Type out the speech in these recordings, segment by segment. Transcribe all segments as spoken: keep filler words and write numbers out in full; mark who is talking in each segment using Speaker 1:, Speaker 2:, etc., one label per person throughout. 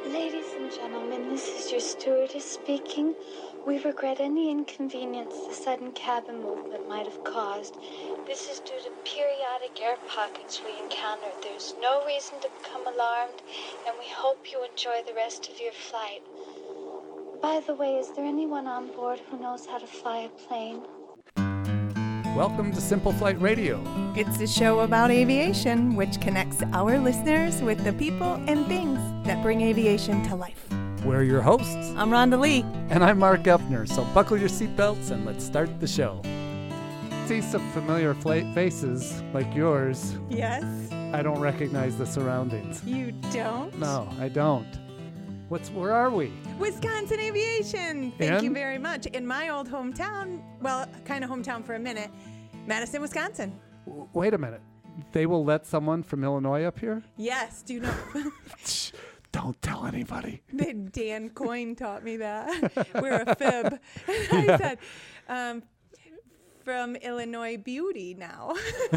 Speaker 1: Ladies and gentlemen, this is your stewardess speaking. We regret any inconvenience the sudden cabin movement might have caused. This is due to periodic air pockets we encountered. There's no reason to become alarmed, and we hope you enjoy the rest of your flight. By the way, is there anyone on board who knows how to fly a plane?
Speaker 2: Welcome to Simple Flight Radio.
Speaker 3: It's a show about aviation, which connects our listeners with the people and things that bring aviation to life.
Speaker 2: We're your hosts.
Speaker 3: I'm Rhonda Lee.
Speaker 2: And I'm Mark Geffner. So buckle your seatbelts and let's start the show. See some familiar fla- faces like yours.
Speaker 3: Yes.
Speaker 2: I don't recognize the surroundings.
Speaker 3: You don't?
Speaker 2: No, I don't. What's? Where are we?
Speaker 3: Wisconsin Aviation. Thank
Speaker 2: In?
Speaker 3: you very much. In my old hometown, well, kind of hometown for a minute, Madison, Wisconsin.
Speaker 2: W- wait a minute. They will let someone from Illinois up here?
Speaker 3: Yes. Do you know?
Speaker 2: Shh, don't tell anybody.
Speaker 3: Dan Coyne taught me that. We're a fib. I
Speaker 2: Yeah.
Speaker 3: said, um, from Illinois Beauty now.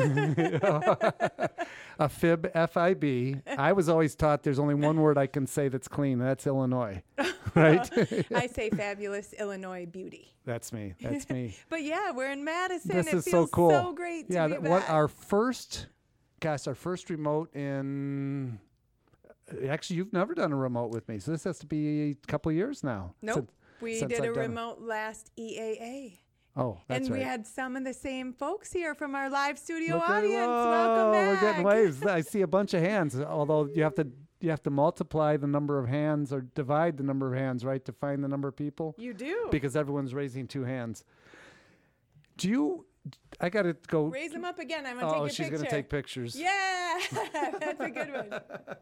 Speaker 2: A fib, F I B. I was always taught there's only one word I can say that's clean, and that's Illinois. Right?
Speaker 3: I say fabulous Illinois Beauty.
Speaker 2: That's me. That's me.
Speaker 3: But yeah, we're in Madison.
Speaker 2: This
Speaker 3: it
Speaker 2: is
Speaker 3: feels
Speaker 2: so cool.
Speaker 3: so great to
Speaker 2: yeah,
Speaker 3: be
Speaker 2: that,
Speaker 3: back.
Speaker 2: what our first, gosh, our first remote in. Actually, you've never done a remote with me, so this has to be a couple of years now.
Speaker 3: Nope.
Speaker 2: since-
Speaker 3: we
Speaker 2: since
Speaker 3: did
Speaker 2: I've
Speaker 3: a
Speaker 2: done it.
Speaker 3: remote last E A A.
Speaker 2: Oh, that's
Speaker 3: and
Speaker 2: right.
Speaker 3: we had some of the same folks here from our live studio
Speaker 2: Look at-
Speaker 3: audience.
Speaker 2: whoa,
Speaker 3: Welcome back.
Speaker 2: We're getting waves. I see a bunch of hands. Although you have to you have to multiply the number of hands or divide the number of hands, right, to find the number of people.
Speaker 3: You do.
Speaker 2: Because everyone's raising two hands. Do you? I got to go.
Speaker 3: Raise them up again. I'm going to
Speaker 2: Oh,
Speaker 3: take a
Speaker 2: she's
Speaker 3: picture.
Speaker 2: going to take pictures.
Speaker 3: Yeah. That's a good one.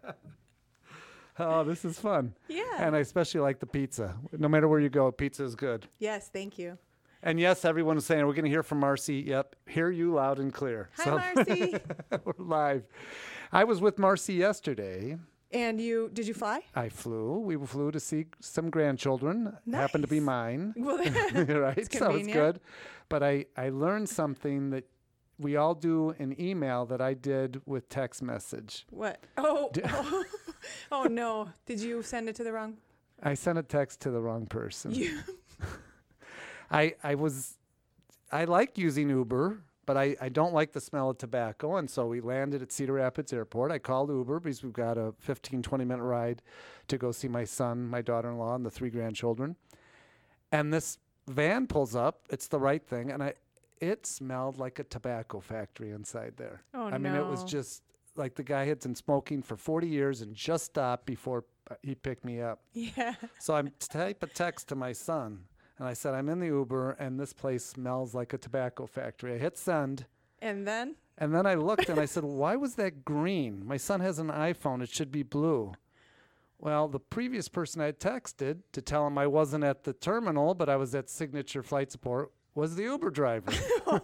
Speaker 2: Oh, this is fun.
Speaker 3: Yeah.
Speaker 2: And I especially like the pizza. No matter where you go, pizza is good.
Speaker 3: Yes, thank you.
Speaker 2: And yes, everyone is saying, we're going to hear from Marcy. Yep, hear you loud and clear.
Speaker 3: Hi, Marcy.
Speaker 2: We're live. I was with Marcy yesterday.
Speaker 3: And you, did you fly?
Speaker 2: I flew. We flew to see some grandchildren. Happened to be
Speaker 3: Nice.
Speaker 2: mine.
Speaker 3: Well,
Speaker 2: Right?
Speaker 3: it's
Speaker 2: So it's
Speaker 3: convenient.
Speaker 2: good. But I, I learned something that we all do in email that I did with text message.
Speaker 3: What? Oh, oh, oh, no. Did you send it to the wrong?
Speaker 2: I sent a text to the wrong person.
Speaker 3: You.
Speaker 2: I, I was, I like using Uber, but I, I don't like the smell of tobacco. And so we landed at Cedar Rapids Airport. I called Uber because we've got a fifteen, twenty minute ride to go see my son, my daughter-in-law, and the three grandchildren. And this van pulls up. It's the right thing. And I, it smelled like a tobacco factory inside there.
Speaker 3: Oh,
Speaker 2: I mean, it was
Speaker 3: no.
Speaker 2: just like the guy had been smoking for forty years and just stopped before he picked me up.
Speaker 3: Yeah.
Speaker 2: So I type a text to my son. And I said, I'm in the Uber, and this place smells like a tobacco factory. I hit send,
Speaker 3: And then?
Speaker 2: and then I looked, and I said, why was that green? My son has an iPhone. It should be blue. Well, the previous person I had texted to tell him I wasn't at the terminal, but I was at Signature Flight Support, was the Uber driver.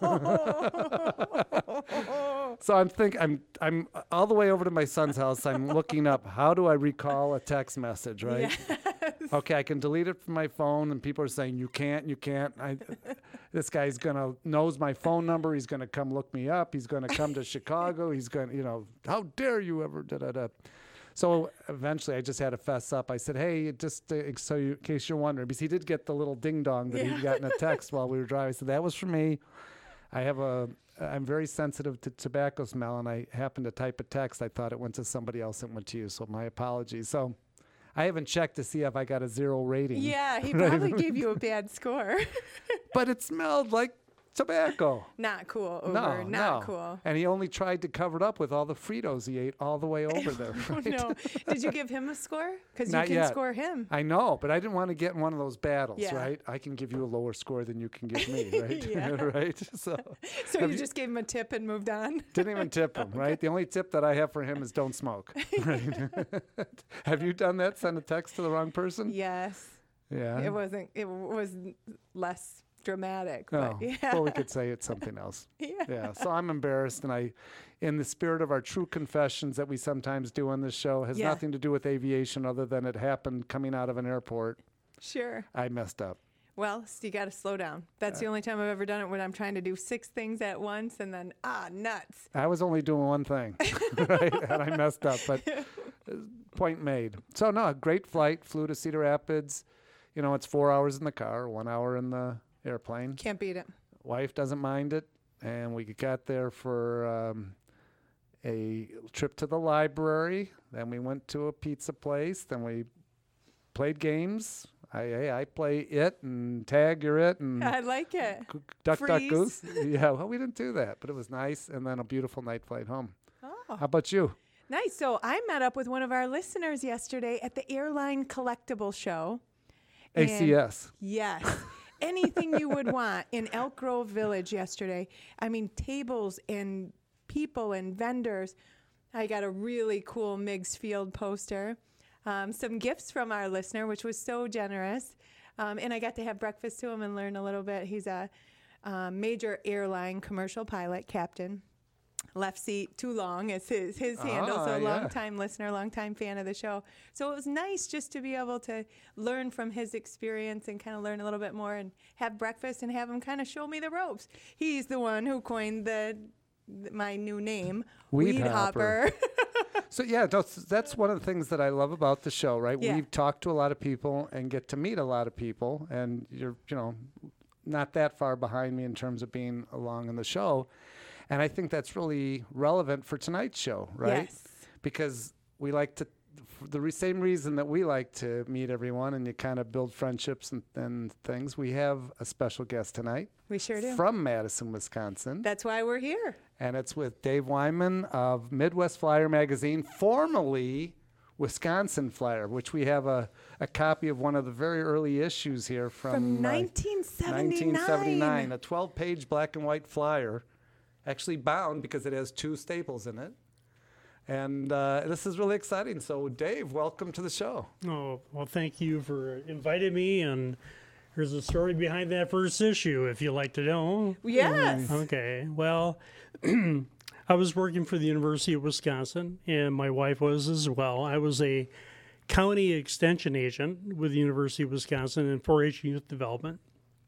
Speaker 2: So I'm think I'm I'm all the way over to my son's house. I'm looking up, how do I recall a text message, right?
Speaker 3: Yes.
Speaker 2: Okay, I can delete it from my phone, and people are saying, you can't, you can't. I, this guy's going to knows my phone number. He's going to come look me up. He's going to come to Chicago. He's going to, you know, how dare you ever, da-da-da. So eventually I just had to fess up. I said, hey, just uh, so you, in case you're wondering, because he did get the little ding-dong that
Speaker 3: Yeah.
Speaker 2: he'd gotten a text while we were driving. I said, that was for me. I have a, I'm very sensitive to tobacco smell, and I happened to type a text. I thought it went to somebody else and went to you, so my apologies. So I haven't checked to see if I got a zero rating.
Speaker 3: Yeah, he probably gave you a bad score.
Speaker 2: But it smelled like tobacco.
Speaker 3: Not cool, Uber.
Speaker 2: No,
Speaker 3: Not
Speaker 2: no.
Speaker 3: cool.
Speaker 2: And he only tried to cover it up with all the Fritos he ate all the way over there.
Speaker 3: Oh,
Speaker 2: Right?
Speaker 3: no. Did you give him a score? Because you
Speaker 2: Not
Speaker 3: can
Speaker 2: yet.
Speaker 3: score him.
Speaker 2: I know, but I didn't want to get in one of those battles,
Speaker 3: Yeah.
Speaker 2: right? I can give you a lower score than you can give me, right?
Speaker 3: Yeah.
Speaker 2: Right? So
Speaker 3: So
Speaker 2: Have
Speaker 3: you
Speaker 2: you-
Speaker 3: just gave him a tip and moved on?
Speaker 2: didn't even tip him, right? The only tip that I have for him is don't smoke. Right? Have you done that? Send a text to the wrong person?
Speaker 3: Yes.
Speaker 2: Yeah.
Speaker 3: It wasn't, it was less dramatic.
Speaker 2: Oh,
Speaker 3: But yeah.
Speaker 2: well, we could say it's something else.
Speaker 3: yeah.
Speaker 2: Yeah, so I'm embarrassed, and I, in the spirit of our true confessions that we sometimes do on this show, has
Speaker 3: Yeah.
Speaker 2: nothing to do with aviation other than it happened coming out of an airport.
Speaker 3: Sure.
Speaker 2: I messed up.
Speaker 3: Well, so you got to slow down. That's the only time I've ever done it when I'm trying to do six things at once and then, ah, nuts.
Speaker 2: I was only doing one thing, right? And I messed up. But point made. So no, a great flight. Flew to Cedar Rapids. You know, it's four hours in the car, one hour in the airplane.
Speaker 3: Can't beat it.
Speaker 2: Wife doesn't mind it, and we got there for um, a trip to the library. Then we went to a pizza place. Then we played games. I hey, I play it and tag you're it and
Speaker 3: I like it.
Speaker 2: g- duck duck
Speaker 3: Freeze.
Speaker 2: goose. Yeah, well, we didn't do that, but it was nice. And then a beautiful night flight home.
Speaker 3: Oh.
Speaker 2: How about you?
Speaker 3: Nice. So I met up with one of our listeners yesterday at the Airline Collectible Show.
Speaker 2: A C S.
Speaker 3: Yes. Anything you would want in Elk Grove Village yesterday. I mean, tables and people and vendors. I got a really cool Meigs Field poster. Um, some gifts from our listener, which was so generous. Um, and I got to have breakfast to him and learn a little bit. He's a um, major airline commercial pilot, captain. Left seat too long is his, his handle.
Speaker 2: Ah,
Speaker 3: So a
Speaker 2: yeah.
Speaker 3: long time listener, long time fan of the show. So it was nice just to be able to learn from his experience and kind of learn a little bit more and have breakfast and have him kind of show me the ropes. He's the one who coined the my new name,
Speaker 2: Weed
Speaker 3: Weed
Speaker 2: Hopper.
Speaker 3: Hopper.
Speaker 2: So yeah, that's that's one of the things that I love about the show, right?
Speaker 3: Yeah.
Speaker 2: We talk to a lot of people and get to meet a lot of people, and you're you know not that far behind me in terms of being along in the show, and I think that's really relevant for tonight's show, right?
Speaker 3: Yes.
Speaker 2: Because we like to. For the re- same reason that we like to meet everyone and you kind of build friendships and, and things, we have a special guest tonight
Speaker 3: We sure do.
Speaker 2: from Madison, Wisconsin.
Speaker 3: That's why we're here.
Speaker 2: And it's with Dave Wyman of Midwest Flyer Magazine, formerly Wisconsin Flyer, which we have a, a copy of one of the very early issues here from,
Speaker 3: From
Speaker 2: uh,
Speaker 3: nineteen seventy-nine.
Speaker 2: nineteen seventy-nine, a twelve-page black and white flyer, actually bound because it has two staples in it. And uh, this is really exciting. So, Dave, welcome to the show.
Speaker 4: Oh, well, thank you for inviting me. And here's the story behind that first issue, if you'd like to know.
Speaker 3: Yes.
Speaker 4: Okay. Well, I was working for the University of Wisconsin, and my wife was as well. I was a county extension agent with the University of Wisconsin in four H youth development.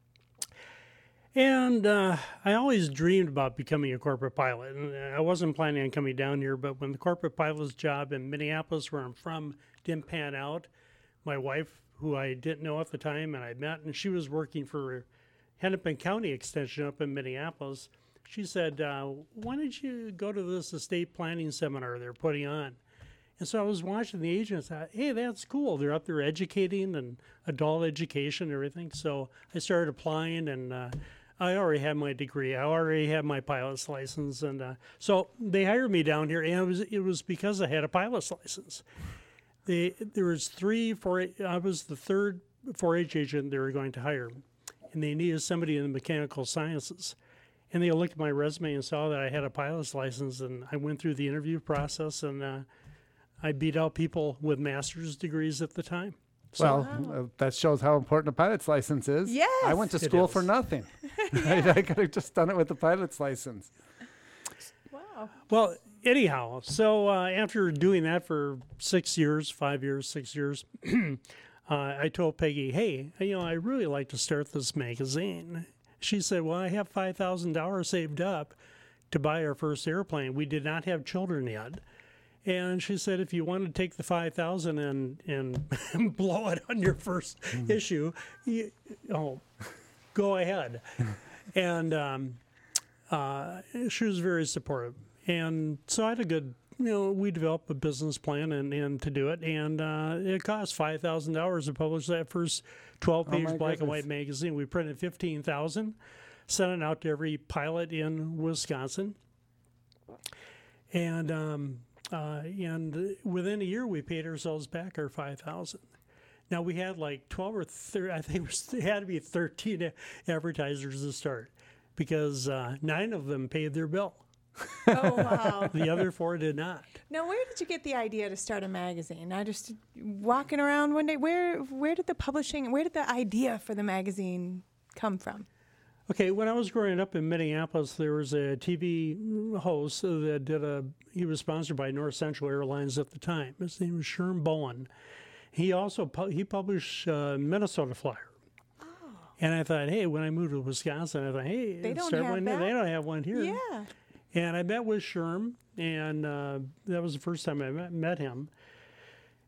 Speaker 4: And uh, I always dreamed about becoming a corporate pilot. And I wasn't planning on coming down here, but when the corporate pilot's job in Minneapolis, where I'm from, didn't pan out, my wife, who I didn't know at the time, and I met, and she was working for Hennepin County Extension up in Minneapolis, she said, uh, why don't you go to this estate planning seminar they're putting on? And so I was watching the agents. I thought, hey, that's cool. They're up there educating and adult education and everything. So I started applying, and uh, I already had my degree. I already had my pilot's license. And uh, so they hired me down here, and it was, it was because I had a pilot's license. They, there was three, four, I was the third four H agent they were going to hire, and they needed somebody in the mechanical sciences. And they looked at my resume and saw that I had a pilot's license, and I went through the interview process, and uh, I beat out people with master's degrees at the time. So,
Speaker 2: Well, uh, that shows how important a pilot's license is.
Speaker 3: Yes.
Speaker 2: I went to
Speaker 4: It
Speaker 2: school
Speaker 4: is.
Speaker 2: for nothing. I, I could have just done it with the pilot's license.
Speaker 3: Wow.
Speaker 4: well, anyhow, so uh, after doing that for six years, five years, six years, uh, I told Peggy, hey, you know, I really like to start this magazine. She said, well, I have five thousand dollars saved up to buy our first airplane. We did not have children yet. And she said, if you want to take the five thousand and and blow it on your first issue, you, oh, go ahead. And um, uh, she was very supportive. And so I had a good, you know, we developed a business plan and, and to do it. And uh, it cost five thousand dollars to publish that first twelve-page
Speaker 2: Oh, my
Speaker 4: black and
Speaker 2: goodness.
Speaker 4: white magazine. We printed fifteen thousand, sent it out to every pilot in Wisconsin. And um, uh, and within a year, we paid ourselves back our five thousand. Now we had like twelve or thirteen. I think it, was, it had to be thirteen advertisers to start, because uh, nine of them paid their bill.
Speaker 3: Oh, wow.
Speaker 4: The other four did not.
Speaker 3: Now, where did you get the idea to start a magazine? I just walking around one day. Where where did the publishing? Where did the idea for the magazine come from?
Speaker 4: Okay, when I was growing up in Minneapolis, there was a T V host that did a. He was sponsored by North Central Airlines at the time. His name was Sherm Bowen. He also pu- he published uh, Minnesota Flyer.
Speaker 3: Oh.
Speaker 4: And I thought, hey, when I moved to Wisconsin, I thought, hey,
Speaker 3: They don't
Speaker 4: start
Speaker 3: have
Speaker 4: one.
Speaker 3: that?
Speaker 4: They don't have one here.
Speaker 3: Yeah.
Speaker 4: And I met with Sherm, and uh, that was the first time I met, met him.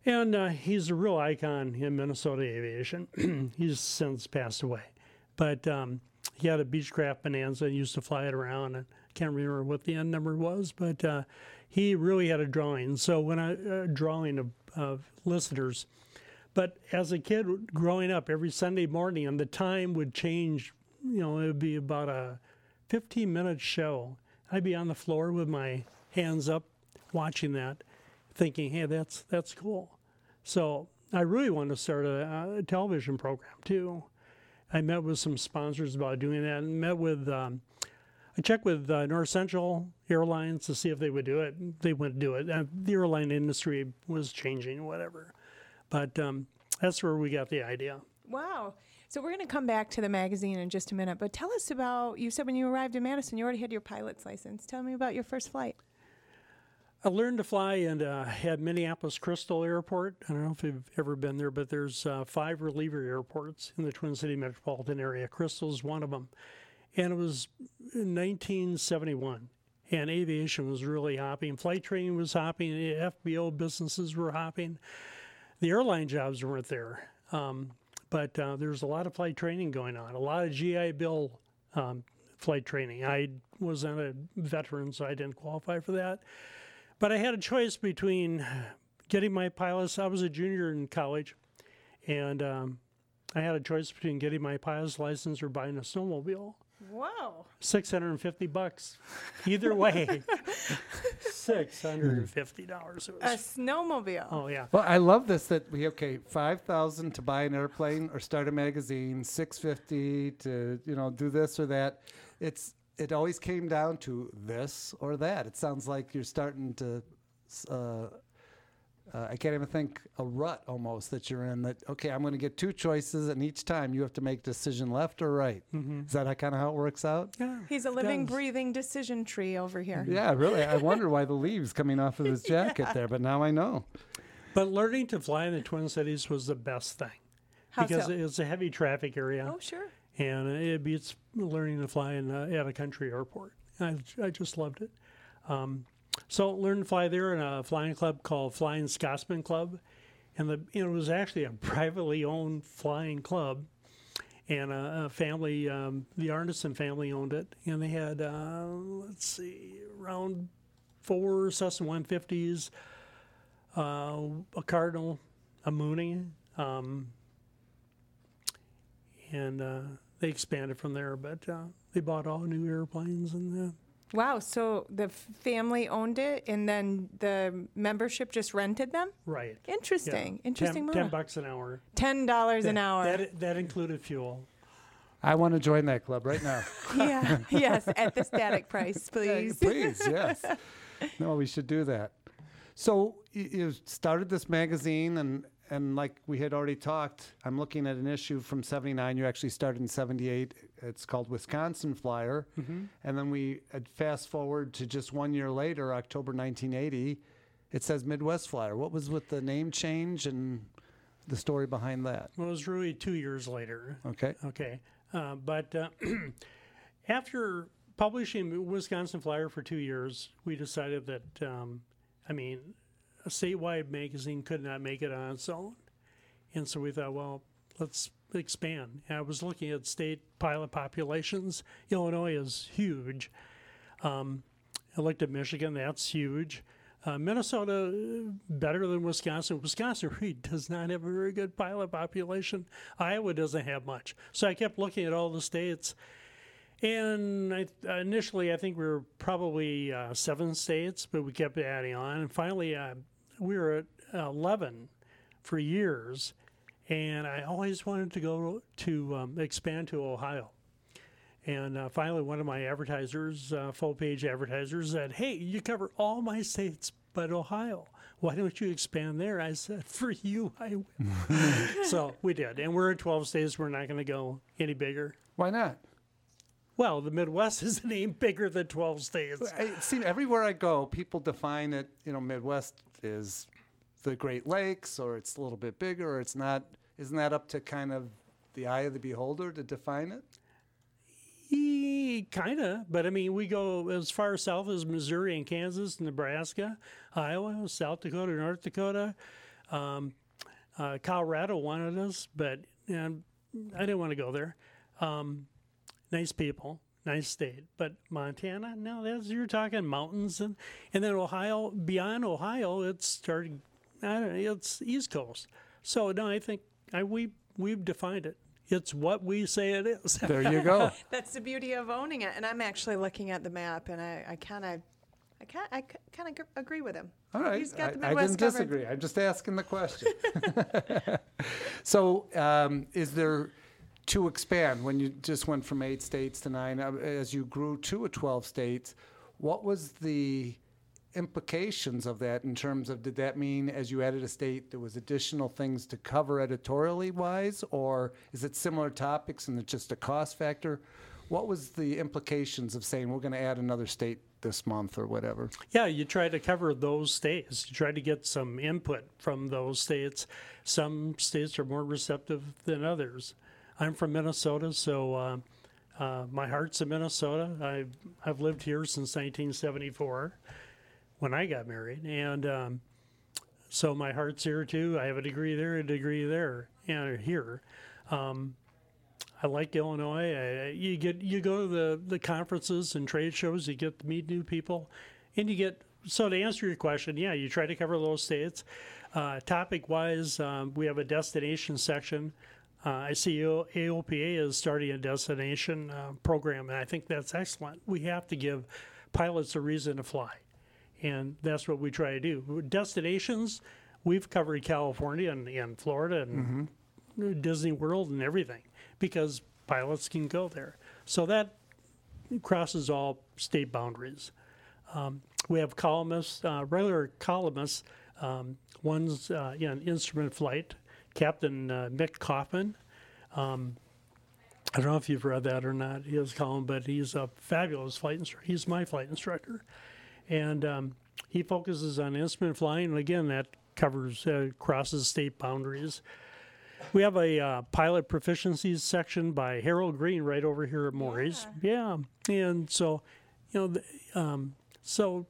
Speaker 4: And uh, he's a real icon in Minnesota aviation. He's since passed away. But um, he had a Beechcraft Bonanza and used to fly it around. And I can't remember what the end number was, but uh, he really had a drawing. So when I, uh, drawing of, of listeners. But as a kid growing up, every Sunday morning, and the time would change, you know, it would be about a fifteen minute show. I'd be on the floor with my hands up watching that, thinking, hey, that's that's cool. So I really wanted to start a, a television program, too. I met with some sponsors about doing that and met with, um, I checked with uh, North Central Airlines to see if they would do it. They wouldn't do it. Uh, the airline industry was changing, whatever. But um, that's where we got the idea.
Speaker 3: Wow. So we're going to come back to the magazine in just a minute, but tell us about, you said when you arrived in Madison, you already had your pilot's license. Tell me about your first flight.
Speaker 4: I learned to fly and uh, had Minneapolis Crystal Airport. I don't know if you've ever been there, but there's uh, five reliever airports in the Twin City metropolitan area. Crystal's one of them. And it was in nineteen seventy-one. And aviation was really hopping. Flight training was hopping. F B O businesses were hopping. The airline jobs weren't there. Um, but uh, there's a lot of flight training going on, a lot of G I Bill um, flight training. I was not a veteran, so I didn't qualify for that. But I had a choice between getting my pilot's, I was a junior in college, and um, I had a choice between getting my pilot's license or buying a snowmobile.
Speaker 3: Wow.
Speaker 4: six hundred fifty bucks. Either way, six hundred fifty dollars. It
Speaker 3: A
Speaker 4: was.
Speaker 3: snowmobile.
Speaker 4: Oh, yeah.
Speaker 2: Well, I love this that we okay, five thousand to buy an airplane or start a magazine, six fifty to, you know, do this or that. It's it always came down to this or that. It sounds like you're starting to uh, uh, I can't even think a rut almost that you're in that okay, I'm going to get two choices and each time you have to make a decision left or right. Mm-hmm. Is that kind of how it works out?
Speaker 4: Yeah.
Speaker 3: He's a living,
Speaker 4: does.
Speaker 3: breathing decision tree over here.
Speaker 2: Yeah, really. I wonder why the leaves coming off of his jacket
Speaker 3: Yeah.
Speaker 2: there, but now I know.
Speaker 4: But learning to fly in the Twin Cities was the best thing.
Speaker 3: How
Speaker 4: because
Speaker 3: so?
Speaker 4: it's a heavy traffic area.
Speaker 3: Oh, sure.
Speaker 4: And it beats learning to fly in a, at a country airport. I, I just loved it. Um, so learned to fly there in a flying club called Flying Scotsman Club. And the, you know, it was actually a privately owned flying club. And a, a family, um, the Arneson family owned it. And they had, uh, let's see, around four Cessna one fifties, uh, a Cardinal, a Mooney, um, and uh, they expanded from there. But uh, they bought all new airplanes, and uh,
Speaker 3: Wow. So the f- family owned it, and then the membership just rented them?
Speaker 4: right,
Speaker 3: Interesting.
Speaker 4: yeah.
Speaker 3: Interesting
Speaker 4: ten,
Speaker 3: model.
Speaker 4: ten bucks an hour.
Speaker 3: ten dollars an
Speaker 4: That-
Speaker 3: hour.
Speaker 4: That that included fuel.
Speaker 2: I want to join that club right now.
Speaker 3: Yeah. Yes. At the static price, please.
Speaker 2: Please, yes. No, we should do that. So y- you started this magazine, and and like we had already talked, I'm looking at an issue from seventy-nine. You actually started in seventy-eight. It's called Wisconsin Flyer.
Speaker 4: Mm-hmm.
Speaker 2: And then we uh, fast forward to just one year later, October nineteen eighty. It says Midwest Flyer. What was with the name change and the story behind that?
Speaker 4: Well, it was really two years later.
Speaker 2: Okay.
Speaker 4: Okay, uh, but uh, after publishing Wisconsin Flyer for two years, we decided that, um, I mean, a statewide magazine could not make it on its own. And so we thought, well, let's expand. And I was looking at state pilot populations. Illinois is huge. Um, I looked at Michigan, that's huge. Uh, Minnesota, uh, better than Wisconsin. Wisconsin really does not have a very good pilot population. Iowa doesn't have much. So I kept looking at all the states. And I, initially, I think we were probably uh, seven states, but we kept adding on. And finally, uh, we were at eleven for years. And I always wanted to go to um, expand to Ohio. And uh, finally, one of my advertisers, uh, full-page advertisers, said, hey, you cover all my states but Ohio. Why don't you expand there? I said, for you, I will. So we did. And we're in twelve states. We're not going to go any bigger.
Speaker 2: Why not?
Speaker 4: Well, the Midwest is an aim bigger than twelve states.
Speaker 2: I see everywhere I go, people define it, you know, Midwest is the Great Lakes, or it's a little bit bigger, or it's not. Isn't that up to kind of the eye of the beholder to define it?
Speaker 4: Kind of, but I mean, we go as far south as Missouri and Kansas, Nebraska, Iowa, South Dakota, North Dakota, Um, uh, Colorado wanted us, but and I didn't want to go there. Um, nice people, nice state, but Montana, no, that's you're talking mountains, and and then Ohio. Beyond Ohio, it's started. I don't know, it's East Coast. So no, I think I we we've defined it. It's what we say it is.
Speaker 2: There you go.
Speaker 3: That's the beauty of owning it. And I'm actually looking at the map, and I, I kind of, I kind, I kind of agree with him.
Speaker 2: All right.
Speaker 3: He's got the
Speaker 2: I, I
Speaker 3: Midwest
Speaker 2: didn't
Speaker 3: covered.
Speaker 2: disagree. I'm just asking the question. So, um, is there, to expand, when you just went from eight states to nine, uh, as you grew to a twelve states, what was the implications of that in terms of, did that mean as you added a state there was additional things to cover editorially wise, or is it similar topics and it's just a cost factor? What was the implications of saying we're going to add another state this month or whatever?
Speaker 4: Yeah, you try to cover those states. You try to get some input from those states. Some states are more receptive than others. I'm from Minnesota, so uh, uh, my heart's in Minnesota. I've, I've lived here since nineteen seventy-four when I got married, and um, so my heart's here too. I have a degree there, a degree there, and here. Um, I like Illinois. I, you get you go to the, the conferences and trade shows. You get to meet new people, and you get so to answer your question, yeah, you try to cover those states. Uh, topic wise, um, we have a destination section. Uh, I see A O P A is starting a destination uh, program, and I think that's excellent. We have to give pilots a reason to fly, and that's what we try to do. Destinations, we've covered California and, and Florida and mm-hmm. Disney World and everything, because pilots can go there. So that crosses all state boundaries. Um, we have columnists, uh, regular columnists. Um, one's uh, in instrument flight, Captain uh, Mick Kaufman. Um, I don't know if you've read that or not, his column, but he's a fabulous flight instructor. He's my flight instructor. And um, he focuses on instrument flying, and again, that covers, uh, crosses state boundaries. We have a uh, pilot proficiencies section by Harold Green right over here at Maury's. Yeah. yeah. And so, you know, the, um, so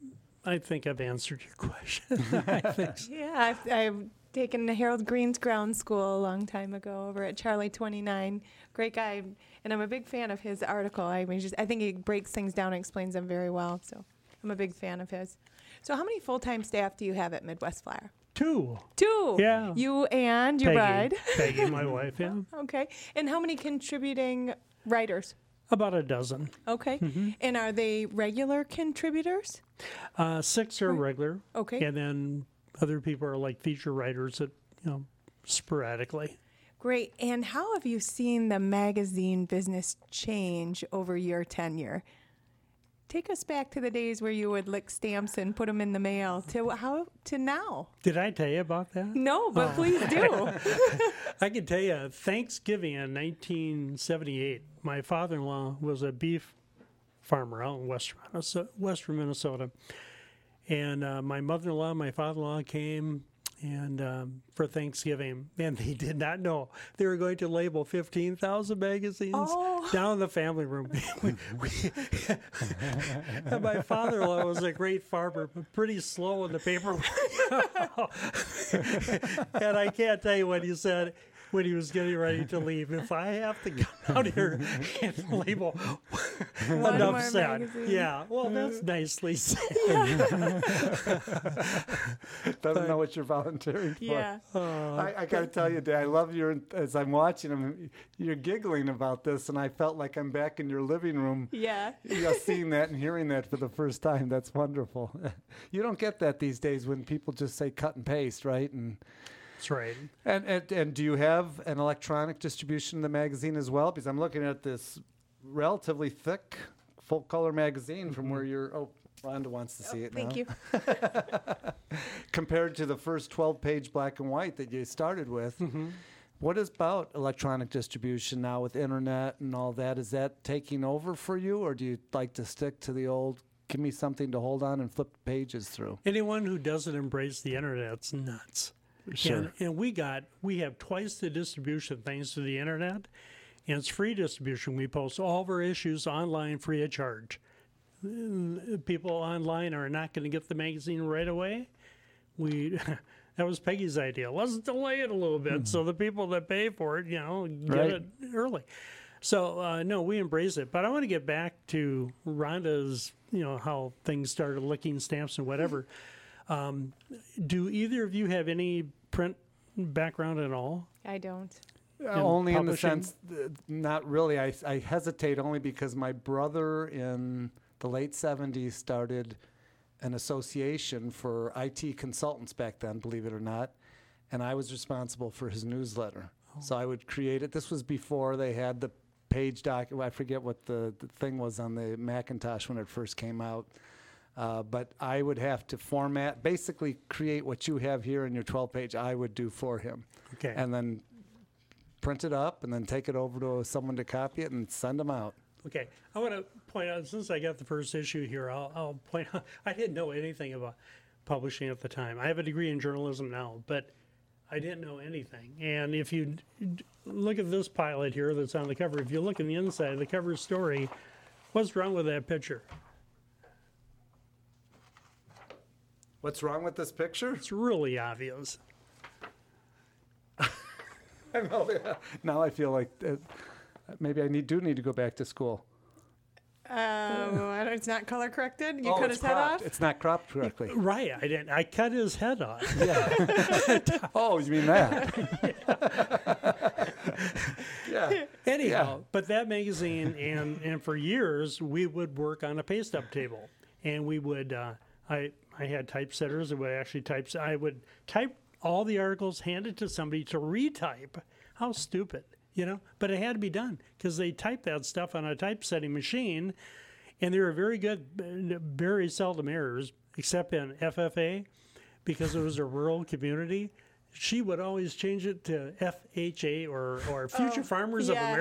Speaker 4: I think I've answered your question. I think so.
Speaker 3: Yeah, I've, I've taken Harold Green's ground school a long time ago over at Charlie twenty-nine. Great guy, and I'm a big fan of his article. I mean, just I think he breaks things down and explains them very well. So I'm a big fan of his. So how many full-time staff do you have at Midwest Flyer?
Speaker 4: Two.
Speaker 3: Two.
Speaker 4: Yeah.
Speaker 3: You and your
Speaker 4: Peggy,
Speaker 3: bride.
Speaker 4: Peggy, my wife, yeah.
Speaker 3: Okay. And how many contributing writers?
Speaker 4: About a dozen.
Speaker 3: Okay.
Speaker 4: Mm-hmm.
Speaker 3: And are they regular contributors?
Speaker 4: Uh, six are regular.
Speaker 3: Okay.
Speaker 4: And then other people are like feature writers that, you know, sporadically.
Speaker 3: Great. And how have you seen the magazine business change over your tenure? Take us back to the days where you would lick stamps and put them in the mail to how to now.
Speaker 4: Did I tell you about that?
Speaker 3: No, but oh. please do.
Speaker 4: I can tell you, Thanksgiving in nineteen seventy-eight, my father-in-law was a beef farmer out in western Minnesota. Western Minnesota. And uh, my mother-in-law and my father-in-law came and um, for Thanksgiving, and they did not know they were going to label fifteen thousand magazines
Speaker 3: oh.
Speaker 4: down in the family room. we, we, and my father-in-law was a great farmer, but pretty slow in the paperwork. And I can't tell you what he said when he was getting ready to leave. If I have to come out here and label
Speaker 3: One
Speaker 4: enough said.
Speaker 3: magazine.
Speaker 4: Yeah, well, that's nicely said.
Speaker 3: Yeah.
Speaker 2: Doesn't know what you're volunteering for.
Speaker 3: Yeah.
Speaker 4: Uh,
Speaker 2: I, I got to tell you, Dad, I love your, as I'm watching him, you're giggling about this, and I felt like I'm back in your living room.
Speaker 3: Yeah.
Speaker 2: You know, seeing that and hearing that for the first time. That's wonderful. You don't get that these days when people just say cut and paste, right? And
Speaker 4: That's right.
Speaker 2: And, and and do you have an electronic distribution of the magazine as well? Because I'm looking at this relatively thick, full color magazine mm-hmm. from where you're. Oh, Rhonda wants to see
Speaker 3: oh,
Speaker 2: it
Speaker 3: thank
Speaker 2: now.
Speaker 3: Thank you.
Speaker 2: Compared to the first twelve page black and white that you started with,
Speaker 4: Mm-hmm.
Speaker 2: what is about electronic distribution now with internet and all that? Is that taking over for you, or do you like to stick to the old? Give me something to hold on and flip the pages through.
Speaker 4: Anyone who doesn't embrace the internet's nuts.
Speaker 2: Sure.
Speaker 4: And, and we got, we have twice the distribution thanks to the internet, and it's free distribution. We post all of our issues online free of charge. People online are not going to get the magazine right away. We, That was Peggy's idea. Let's delay it a little bit so the people that pay for it, you know, get
Speaker 2: Right.
Speaker 4: it early. So, uh, no, we embrace it. But I want to get back to Rhonda's, you know, how things started licking stamps and whatever. Um, do either of you have any print background at all?
Speaker 3: I don't.
Speaker 2: Uh, only in the
Speaker 4: publishing?
Speaker 2: sense, uh, not really. I, I hesitate only because my brother in the late seventies started an association for I T consultants back then, believe it or not, and I was responsible for his newsletter.
Speaker 4: Oh.
Speaker 2: So I would create it. This was before they had the page doc. I forget what the, the thing was on the Macintosh when it first came out. Uh, but I would have to format, basically create what you have here in your twelve page, I would do for him.
Speaker 4: Okay.
Speaker 2: And then print it up and then take it over to someone to copy it and send them out.
Speaker 4: Okay, I want to point out, since I got the first issue here, I'll, I'll point out, I didn't know anything about publishing at the time. I have a degree in journalism now, but I didn't know anything. And if you d- look at this pilot here that's on the cover, if you look in the inside, the cover story, what's wrong with that picture?
Speaker 2: What's wrong with this picture?
Speaker 4: It's really obvious.
Speaker 2: I know. Yeah. Now I feel like uh, maybe I need do need to go back to school.
Speaker 3: Oh, I don't- it's not color corrected. You
Speaker 2: Oh,
Speaker 3: cut
Speaker 2: it's
Speaker 3: his head
Speaker 2: cropped.
Speaker 3: off.
Speaker 2: It's not cropped correctly.
Speaker 4: Right, I didn't. I cut his head off.
Speaker 2: Oh, you mean that? Yeah.
Speaker 4: Anyhow,
Speaker 2: Yeah.
Speaker 4: but that magazine, and and for years we would work on a paste up table, and we would. Uh, I I had typesetters that would actually type. I would type all the articles, hand it to somebody to retype. How stupid, you know? But it had to be done because they typed that stuff on a typesetting machine, and they were very good, very seldom errors, except in F F A, because it was a rural community. She would always change it to F H A or, or Future
Speaker 3: Oh,
Speaker 4: Farmers
Speaker 3: yes.
Speaker 4: of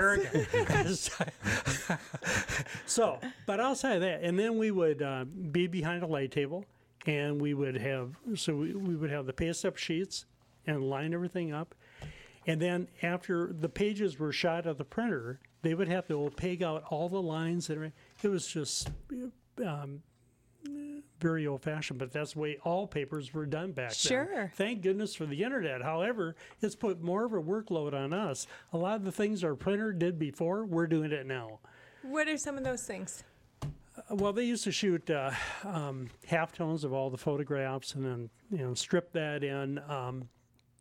Speaker 4: America. So, but outside of that, and then we would uh, be behind a light table, and we would have, so we, we would have the paste up sheets and line everything up. And then after the pages were shot at the printer, they would have to peg out all the lines. That are, it was just um, very old-fashioned, but that's the way all papers were done back then.
Speaker 3: Sure.
Speaker 4: Thank goodness for the internet. However, it's put more of a workload on us. A lot of the things our printer did before, we're doing it now.
Speaker 3: What are some of those things?
Speaker 4: Uh, Well, they used to shoot uh, um, halftones of all the photographs and then you know strip that in. Um,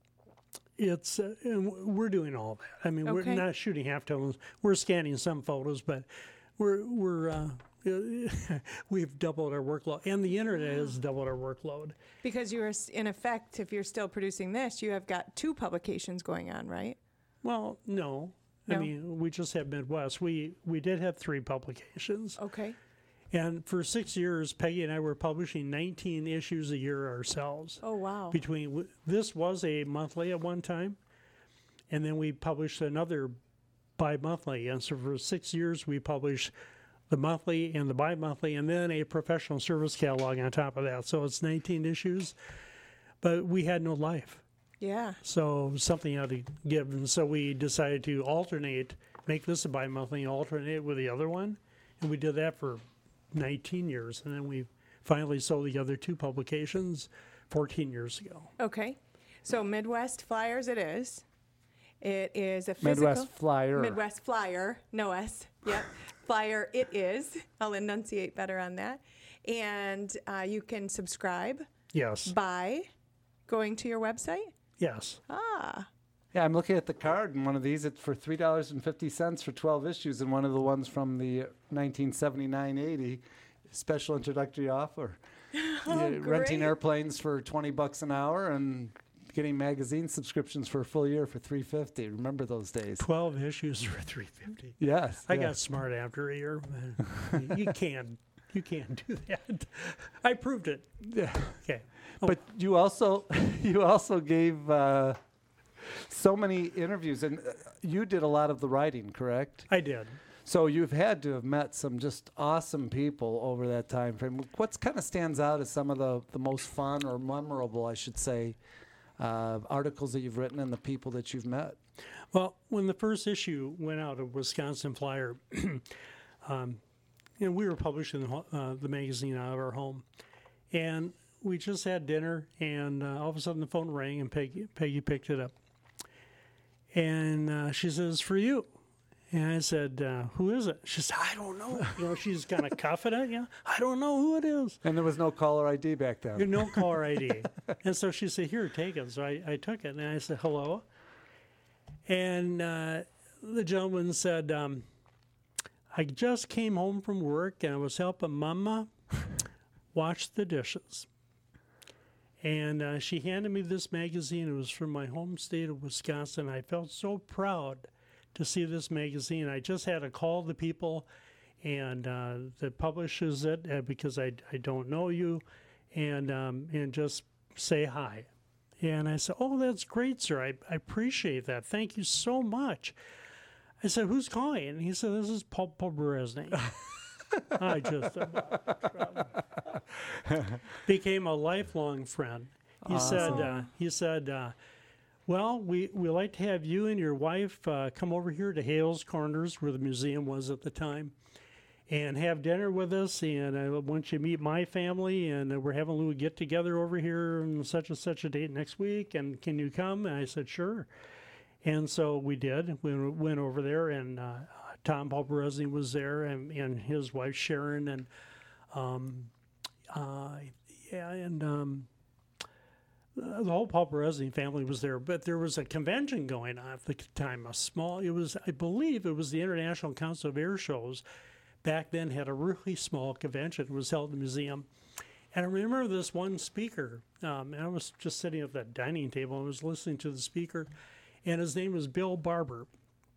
Speaker 4: it's uh, and we're doing all that. I mean,
Speaker 3: Okay.
Speaker 4: we're not shooting halftones. We're scanning some photos, but we're we're uh, we've doubled our workload, and the internet has doubled our workload.
Speaker 3: Because you're s- in effect, if you're still producing this, you have got two publications going on, right?
Speaker 4: Well, no. I
Speaker 3: No?
Speaker 4: mean, we just have Midwest. We we did have three publications,
Speaker 3: Okay.
Speaker 4: and for six years, Peggy and I were publishing nineteen issues a year ourselves.
Speaker 3: Oh wow.
Speaker 4: Between w- this was a monthly at one time, and then we published another bi-monthly, and so for six years we published the monthly and the bi-monthly, and then a professional service catalog on top of that. So it's nineteen issues, but we had no life.
Speaker 3: Yeah.
Speaker 4: So something had to give, and so we decided to alternate, make this a bi-monthly, and alternate with the other one, and we did that for nineteen years, and then we finally sold the other two publications fourteen years ago.
Speaker 3: Okay. So Midwest Flyers, it is. It is a physical
Speaker 2: Midwest Flyer.
Speaker 3: Midwest Flyer, no S. Yep. Flyer, it is. I'll enunciate better on that. And uh, you can subscribe
Speaker 4: Yes,
Speaker 3: by going to your website.
Speaker 4: yes.
Speaker 3: Ah.
Speaker 2: Yeah, I'm looking at the card, and one of these it's for three dollars and fifty cents for twelve issues, and one of the ones from the nineteen seventy-nine eighty special introductory offer.
Speaker 3: Oh,
Speaker 2: Yeah, renting
Speaker 3: great.
Speaker 2: airplanes for twenty bucks an hour and getting magazine subscriptions for a full year for three fifty. Remember those days?
Speaker 4: Twelve issues for three fifty.
Speaker 2: Yes.
Speaker 4: I
Speaker 2: yes.
Speaker 4: got smart after a year. man. you can't, you can't do that. I proved it.
Speaker 2: Yeah.
Speaker 4: Okay.
Speaker 2: But you also you also gave uh, so many interviews, and uh, you did a lot of the writing, correct?
Speaker 4: I did.
Speaker 2: So you've had to have met some just awesome people over that time frame. What's kind of stands out as some of the, the most fun or memorable, I should say, uh, articles that you've written and the people that you've met?
Speaker 4: Well, when the first issue went out of Wisconsin Flyer, um, you know, we were publishing the, ho- uh, the magazine out of our home, and we just had dinner, and uh, all of a sudden the phone rang, and Peggy, Peggy picked it up. And uh, she says, "For you." And I said, uh, "Who is it?" She said, "I don't know." You know, she's kind of cuffing it. Yeah, "I don't know who it is."
Speaker 2: And there was no caller I D back then.
Speaker 4: There's no caller I D. And so she said, "Here, take it." So I, I took it, and I said, "Hello." And uh, the gentleman said, um, "I just came home from work, and I was helping Mama wash the dishes." And uh, she handed me this magazine. It was from my home state of Wisconsin. I felt so proud to see this magazine. I just had to call the people and uh, that publishes it uh, because I, I don't know you, and um, and just say hi. And I said, "Oh, that's great, sir. I, I appreciate that. Thank you so much." I said, "Who's calling?" And he said, "This is Paul Poberezny." I just uh, became a lifelong friend. He
Speaker 2: Awesome.
Speaker 4: said, uh, he said, uh, "Well, we we like to have you and your wife uh, come over here to Hales Corners, where the museum was at the time, and have dinner with us. And I want you to meet my family. And we're having a little get together over here on such and such a date next week. And can you come?" And I said, "Sure." And so we did. We went over there, and uh, Tom Poberezny was there, and, and his wife Sharon, and um, uh, yeah, and um, the whole Poberezny family was there. But there was a convention going on at the time. A small, it was, I believe, it was the International Council of Air Shows. Back then, had a really small convention. It was held in the museum. And I remember this one speaker, um, and I was just sitting at that dining table. I was listening to the speaker, and his name was Bill Barber.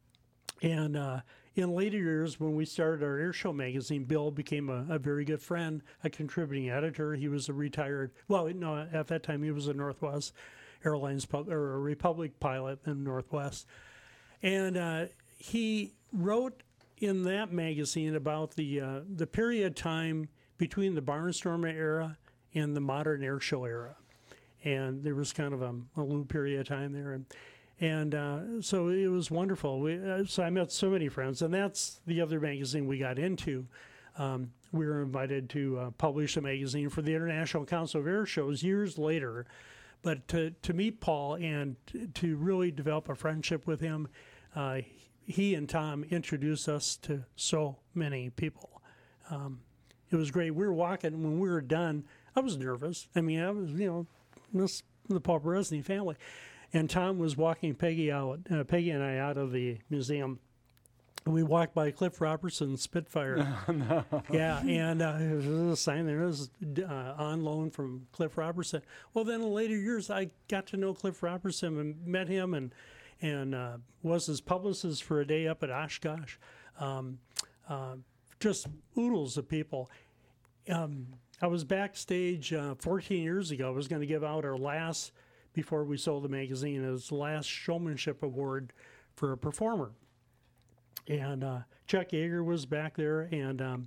Speaker 4: And uh, in later years, when we started our Airshow magazine, Bill became a, a very good friend, a contributing editor. He was a retired, well, no, at that time he was a Northwest Airlines pub, or a Republic pilot in Northwest. And uh, he wrote in that magazine about the uh, the period of time between the Barnstormer era and the modern airshow era. And there was kind of a, a little period of time there. And And uh, so it was wonderful. We, uh, so I met so many friends, and that's the other magazine we got into. Um, we were invited to uh, publish a magazine for the International Council of Air Shows years later. But to, to meet Paul and t- to really develop a friendship with him, uh, he and Tom introduced us to so many people. Um, it was great. We were walking, when we were done, I was nervous. I mean, I was, you know, this the Poberezny family. And Tom was walking Peggy out, uh, Peggy and I out of the museum. And we walked by Cliff Robertson's Spitfire.
Speaker 2: Oh, no.
Speaker 4: Yeah, and uh, there was a sign there. It was uh, on loan from Cliff Robertson. Well, then in later years, I got to know Cliff Robertson and met him, and and uh, was his publicist for a day up at Oshkosh. Um, uh, just oodles of people. Um, I was backstage uh, fourteen years ago. I was going to give out our last, before we sold the magazine, as the last showmanship award for a performer. And uh, Chuck Yeager was back there, and um,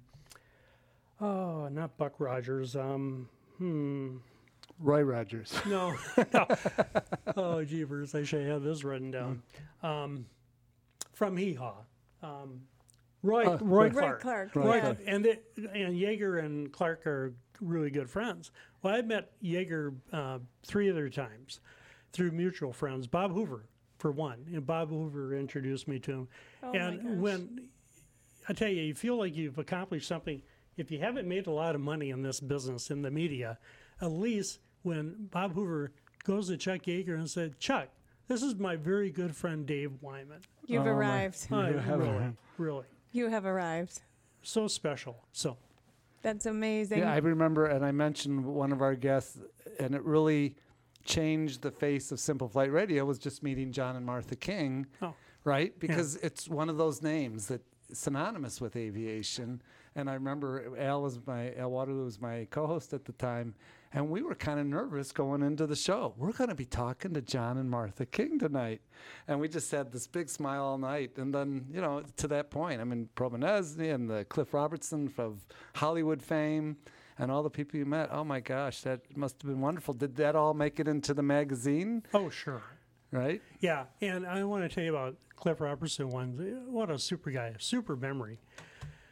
Speaker 4: oh, not Buck Rogers. Um, hmm.
Speaker 2: Roy Rogers.
Speaker 4: No. no. Oh, jeepers, I should have this written down. Um, from Hee Haw. Um, Roy,
Speaker 2: Uh,
Speaker 4: Roy
Speaker 3: Roy
Speaker 4: Clark.
Speaker 3: Clark,
Speaker 4: Roy
Speaker 3: yeah.
Speaker 4: Clark. And, they, and Yeager and Clark are really good friends. Well, I met Yeager uh, three other times through mutual friends. Bob Hoover, for one. And Bob Hoover introduced me to him.
Speaker 3: Oh, my
Speaker 4: and
Speaker 3: gosh.
Speaker 4: when, I tell you, you feel like you've accomplished something. If you haven't made a lot of money in this business, in the media, at least when Bob Hoover goes to Chuck Yeager and said, "Chuck, this is my very good friend Dave Wyman."
Speaker 3: You've
Speaker 2: Oh, my-
Speaker 3: arrived.
Speaker 4: I
Speaker 2: You have
Speaker 4: really,
Speaker 2: arrived.
Speaker 4: really.
Speaker 3: You have arrived.
Speaker 4: So special. So,
Speaker 3: That's amazing.
Speaker 2: Yeah, I remember, and I mentioned one of our guests, and it really changed the face of Simple Flight Radio, was just meeting John and Martha King,
Speaker 4: oh,
Speaker 2: right? Because it's one of those names that synonymous with aviation. And I remember Al was my Al Waterloo was my co-host at the time, and we were kind of nervous going into the show. We're going to be talking to John and Martha King tonight, and we just had this big smile all night. And then, you know, to that point, I mean, Provenezny and the Cliff Robertson of Hollywood fame, and all the people you met. Oh my gosh, that must have been wonderful. Did that all make it into the magazine?
Speaker 4: oh, sure.
Speaker 2: Right?
Speaker 4: Yeah, and I want to tell you about Cliff Robertson one. What a super guy, super memory.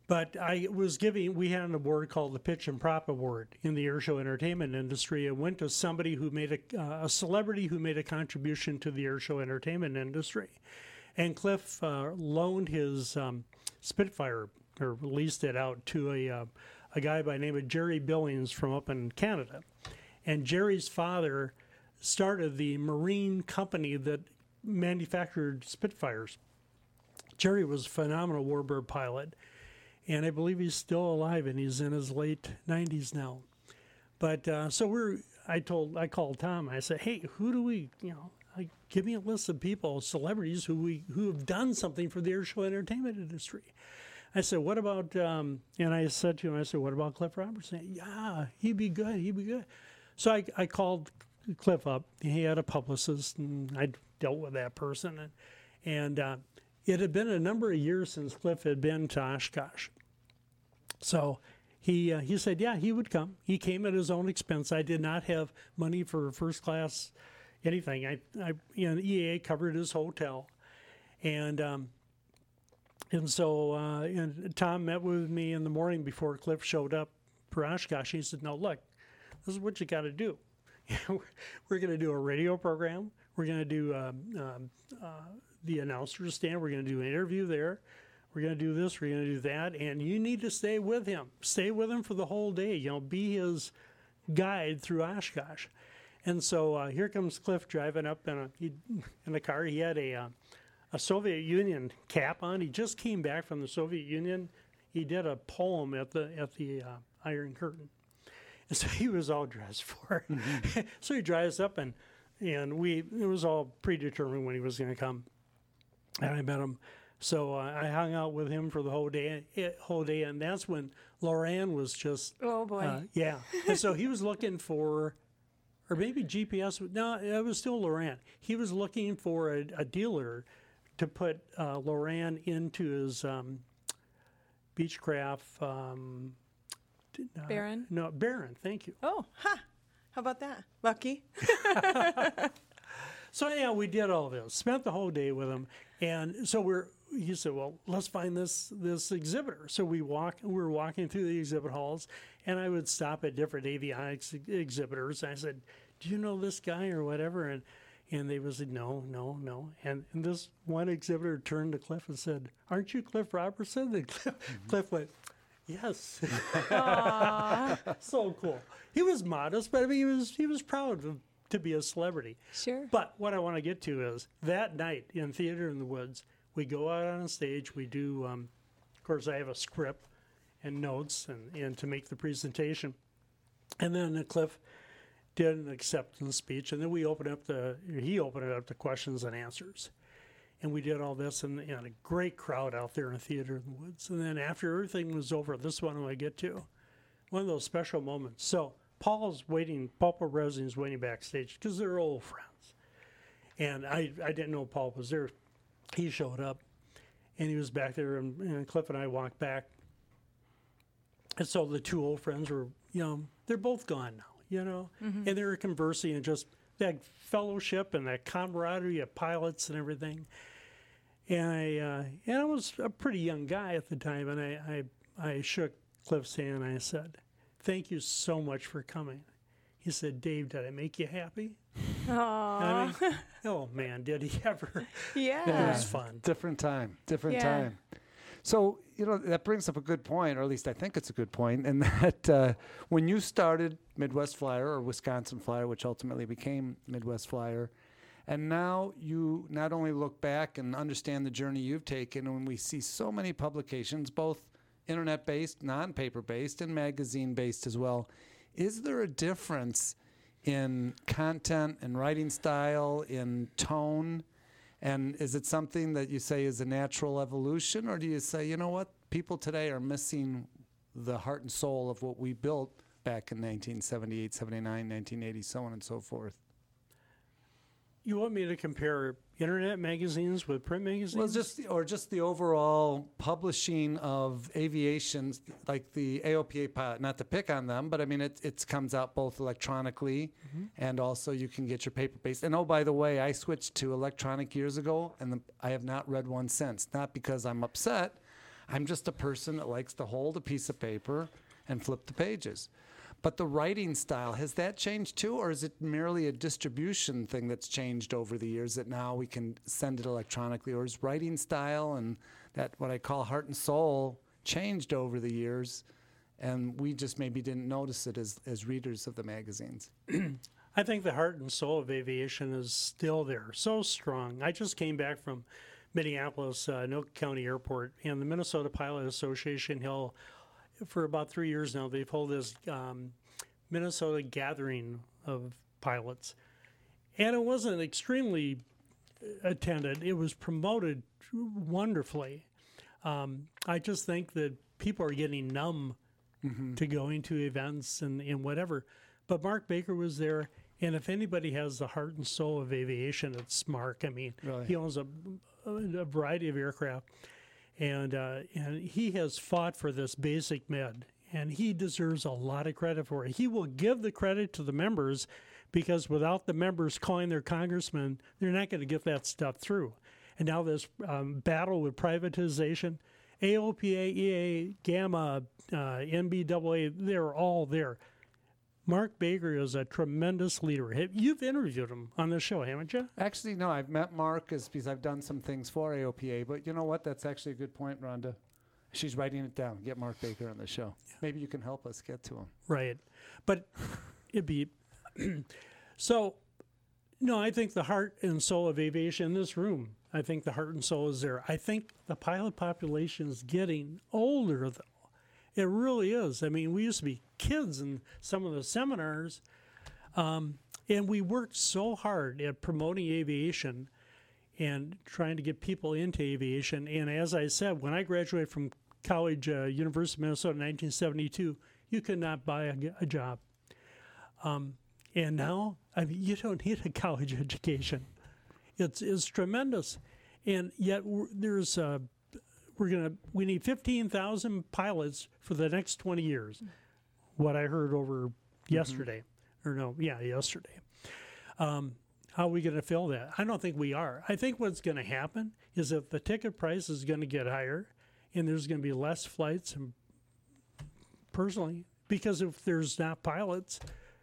Speaker 4: But I was giving, we had an award called the Pitch and Prop Award in the airshow entertainment industry. It went to somebody who made a, uh, a celebrity who made a contribution to the airshow entertainment industry. And Cliff uh, loaned his um, Spitfire, or leased it out to a, uh, a guy by the name of Jerry Billings from up in Canada. And Jerry's father started the marine company that manufactured Spitfires. Jerry was a phenomenal warbird pilot. And I believe he's still alive, and he's in his late nineties now. But uh, so we're, I told, I called Tom. I said, "Hey, who do we, you know, I, give me a list of people, celebrities who we who have done something for the airshow entertainment industry." I said, "What about?" Um, and I said to him, "I said, what about Cliff Robertson?" Yeah, he'd be good. He'd be good. So I, I called Cliff up. He had a publicist, and I dealt with that person, and and uh, it had been a number of years since Cliff had been to Oshkosh. So he uh, he said, yeah, he would come. He came at his own expense. I did not have money for first class anything. I, I you know, E A A covered his hotel, and um, and so uh, and Tom met with me in the morning before Cliff showed up for Oshkosh. He said, no, look, this is what you got to do. We're going to do a radio program. We're going to do um, um, uh, the announcer stand. We're going to do an interview there. We're going to do this, we're going to do that, and you need to stay with him. Stay with him for the whole day, you know, be his guide through Oshkosh. And so uh, here comes Cliff driving up in a, he, in a car. He had a, uh, a Soviet Union cap on. He just came back from the Soviet Union. He did a poem at the, at the uh, Iron Curtain. And so he was all dressed for it. Mm-hmm. So he drives up, and, and we, it was all predetermined when he was going to come. And I met him. So uh, I hung out with him for the whole day, it, whole day, and that's when Loran was just
Speaker 3: Oh boy,
Speaker 4: uh, yeah. And so he was looking for, or maybe G P S. No, it was still Loran. He was looking for a, a dealer to put uh, Loran into his um, Beechcraft. Um, uh,
Speaker 3: Baron?
Speaker 4: No, Baron. Thank you.
Speaker 3: Oh, ha! How about that, Lucky?
Speaker 4: So yeah, we did all this. Spent the whole day with him, and so we're. He said, "Well, let's find this this exhibitor." So we walk. We were walking through the exhibit halls, and I would stop at different avionics ex- exhibitors. I said, "Do you know this guy or whatever?" And and they would say, "No, no, no." And, and this one exhibitor turned to Cliff and said, "Aren't you Cliff Robertson?" And Cliff, mm-hmm. Cliff went, "Yes." So cool. He was modest, but I mean, he was he was proud of, to be a celebrity.
Speaker 3: Sure.
Speaker 4: But what I want to get to is that night in Theater in the Woods, we go out on stage. We do, um, of course, I have a script and notes and, and to make the presentation. And then uh, Cliff did an acceptance speech, and then we opened up the, he opened it up to questions and answers. And we did all this, and, and a great crowd out there in Theater in the Woods. And then after everything was over, this one I get to, one of those special moments. So Paul's waiting, Paul Pobrezny's waiting backstage because they're old friends. And I, I didn't know Paul was there. He showed up, and he was back there, and, and Cliff and I walked back. And so the two old friends were, you know, they're both gone now, you know, mm-hmm. and they were conversing and just that fellowship and that camaraderie of pilots and everything. And I, uh, and I was a pretty young guy at the time, and I, I, I shook Cliff's hand, and I said, "Thank you so much for coming." He said, "Dave, did I make you happy?"
Speaker 3: Aww.
Speaker 4: I mean, oh man, did he ever?
Speaker 3: Yeah.
Speaker 4: It was fun.
Speaker 2: Different time, different
Speaker 3: Yeah.
Speaker 2: time. So, you know, that brings up a good point, or at least I think it's a good point, in that uh, when you started Midwest Flyer, or Wisconsin Flyer, which ultimately became Midwest Flyer, and now you not only look back and understand the journey you've taken, and when we see so many publications, both internet-based, non-paper-based, and magazine-based as well, is there a difference in content and writing style, in tone? And is it something that you say is a natural evolution, or do you say, you know what, people today are missing the heart and soul of what we built back in nineteen seventy-eight, seventy-nine, nineteen eighty, so on and so forth?
Speaker 4: You want me to compare internet magazines with print magazines?
Speaker 2: Well, just or just the overall publishing of aviation, like the A O P A pilot. Not to pick on them, but I mean it it comes out both electronically, mm-hmm. and also you can get your paper based. And oh, by the way, I switched to electronic years ago, and the, I have not read one since. Not because I'm upset. I'm just a person that likes to hold a piece of paper and flip the pages. But the writing style, has that changed too, or is it merely a distribution thing that's changed over the years that now we can send it electronically? Or is writing style and that what I call heart and soul changed over the years, and we just maybe didn't notice it as, as readers of the magazines?
Speaker 4: I think the heart and soul of aviation is still there, so strong. I just came back from Minneapolis, uh, Anoka County Airport, and the Minnesota Pilot Association held, for about three years now, they've held this um, Minnesota gathering of pilots. And it wasn't extremely attended. It was promoted wonderfully. Um, I just think that people are getting numb mm-hmm. to going to events and, and whatever. But Mark Baker was there, and if anybody has the heart and soul of aviation, it's Mark. I mean,
Speaker 2: really?
Speaker 4: He owns a, a variety of aircraft. And uh, and he has fought for this basic med, and he deserves a lot of credit for it. He will give the credit to the members, because without the members calling their congressman, they're not going to get that stuff through. And now this um, battle with privatization, A O P A, E A, Gamma, uh, N B A A, they're all there. Mark Baker is a tremendous leader. You've interviewed him on the show, haven't you?
Speaker 2: Actually, no. I've met Mark as, because I've done some things for A O P A. But you know what? That's actually a good point, Rhonda. She's writing it down. Get Mark Baker on the show. Yeah. Maybe you can help us get to him.
Speaker 4: Right. But it'd be... so, no, I think the heart and soul of aviation in this room, I think the heart and soul is there. I think the pilot population is getting older, though. It really is. I mean, we used to be kids in some of the seminars, um, and we worked so hard at promoting aviation and trying to get people into aviation. And as I said, when I graduated from college, uh, University of Minnesota in nineteen seventy-two, you could not buy a, a job. Um, and now, I mean, you don't need a college education. It's, it's tremendous. And yet we're, there's... Uh, We're gonna. We need fifteen thousand pilots for the next twenty years. What I heard over mm-hmm. yesterday, or no, yeah, yesterday. Um, how are we going to fill that? I don't think we are. I think what's going to happen is that the ticket price is going to get higher, and there's going to be less flights. And personally, because if there's not pilots,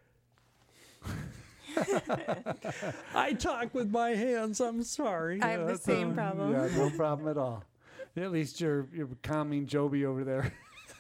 Speaker 4: I talk with my hands. I'm sorry.
Speaker 3: I have the same problem.
Speaker 2: Yeah, no problem at all. At least you're you're calming Joby over there.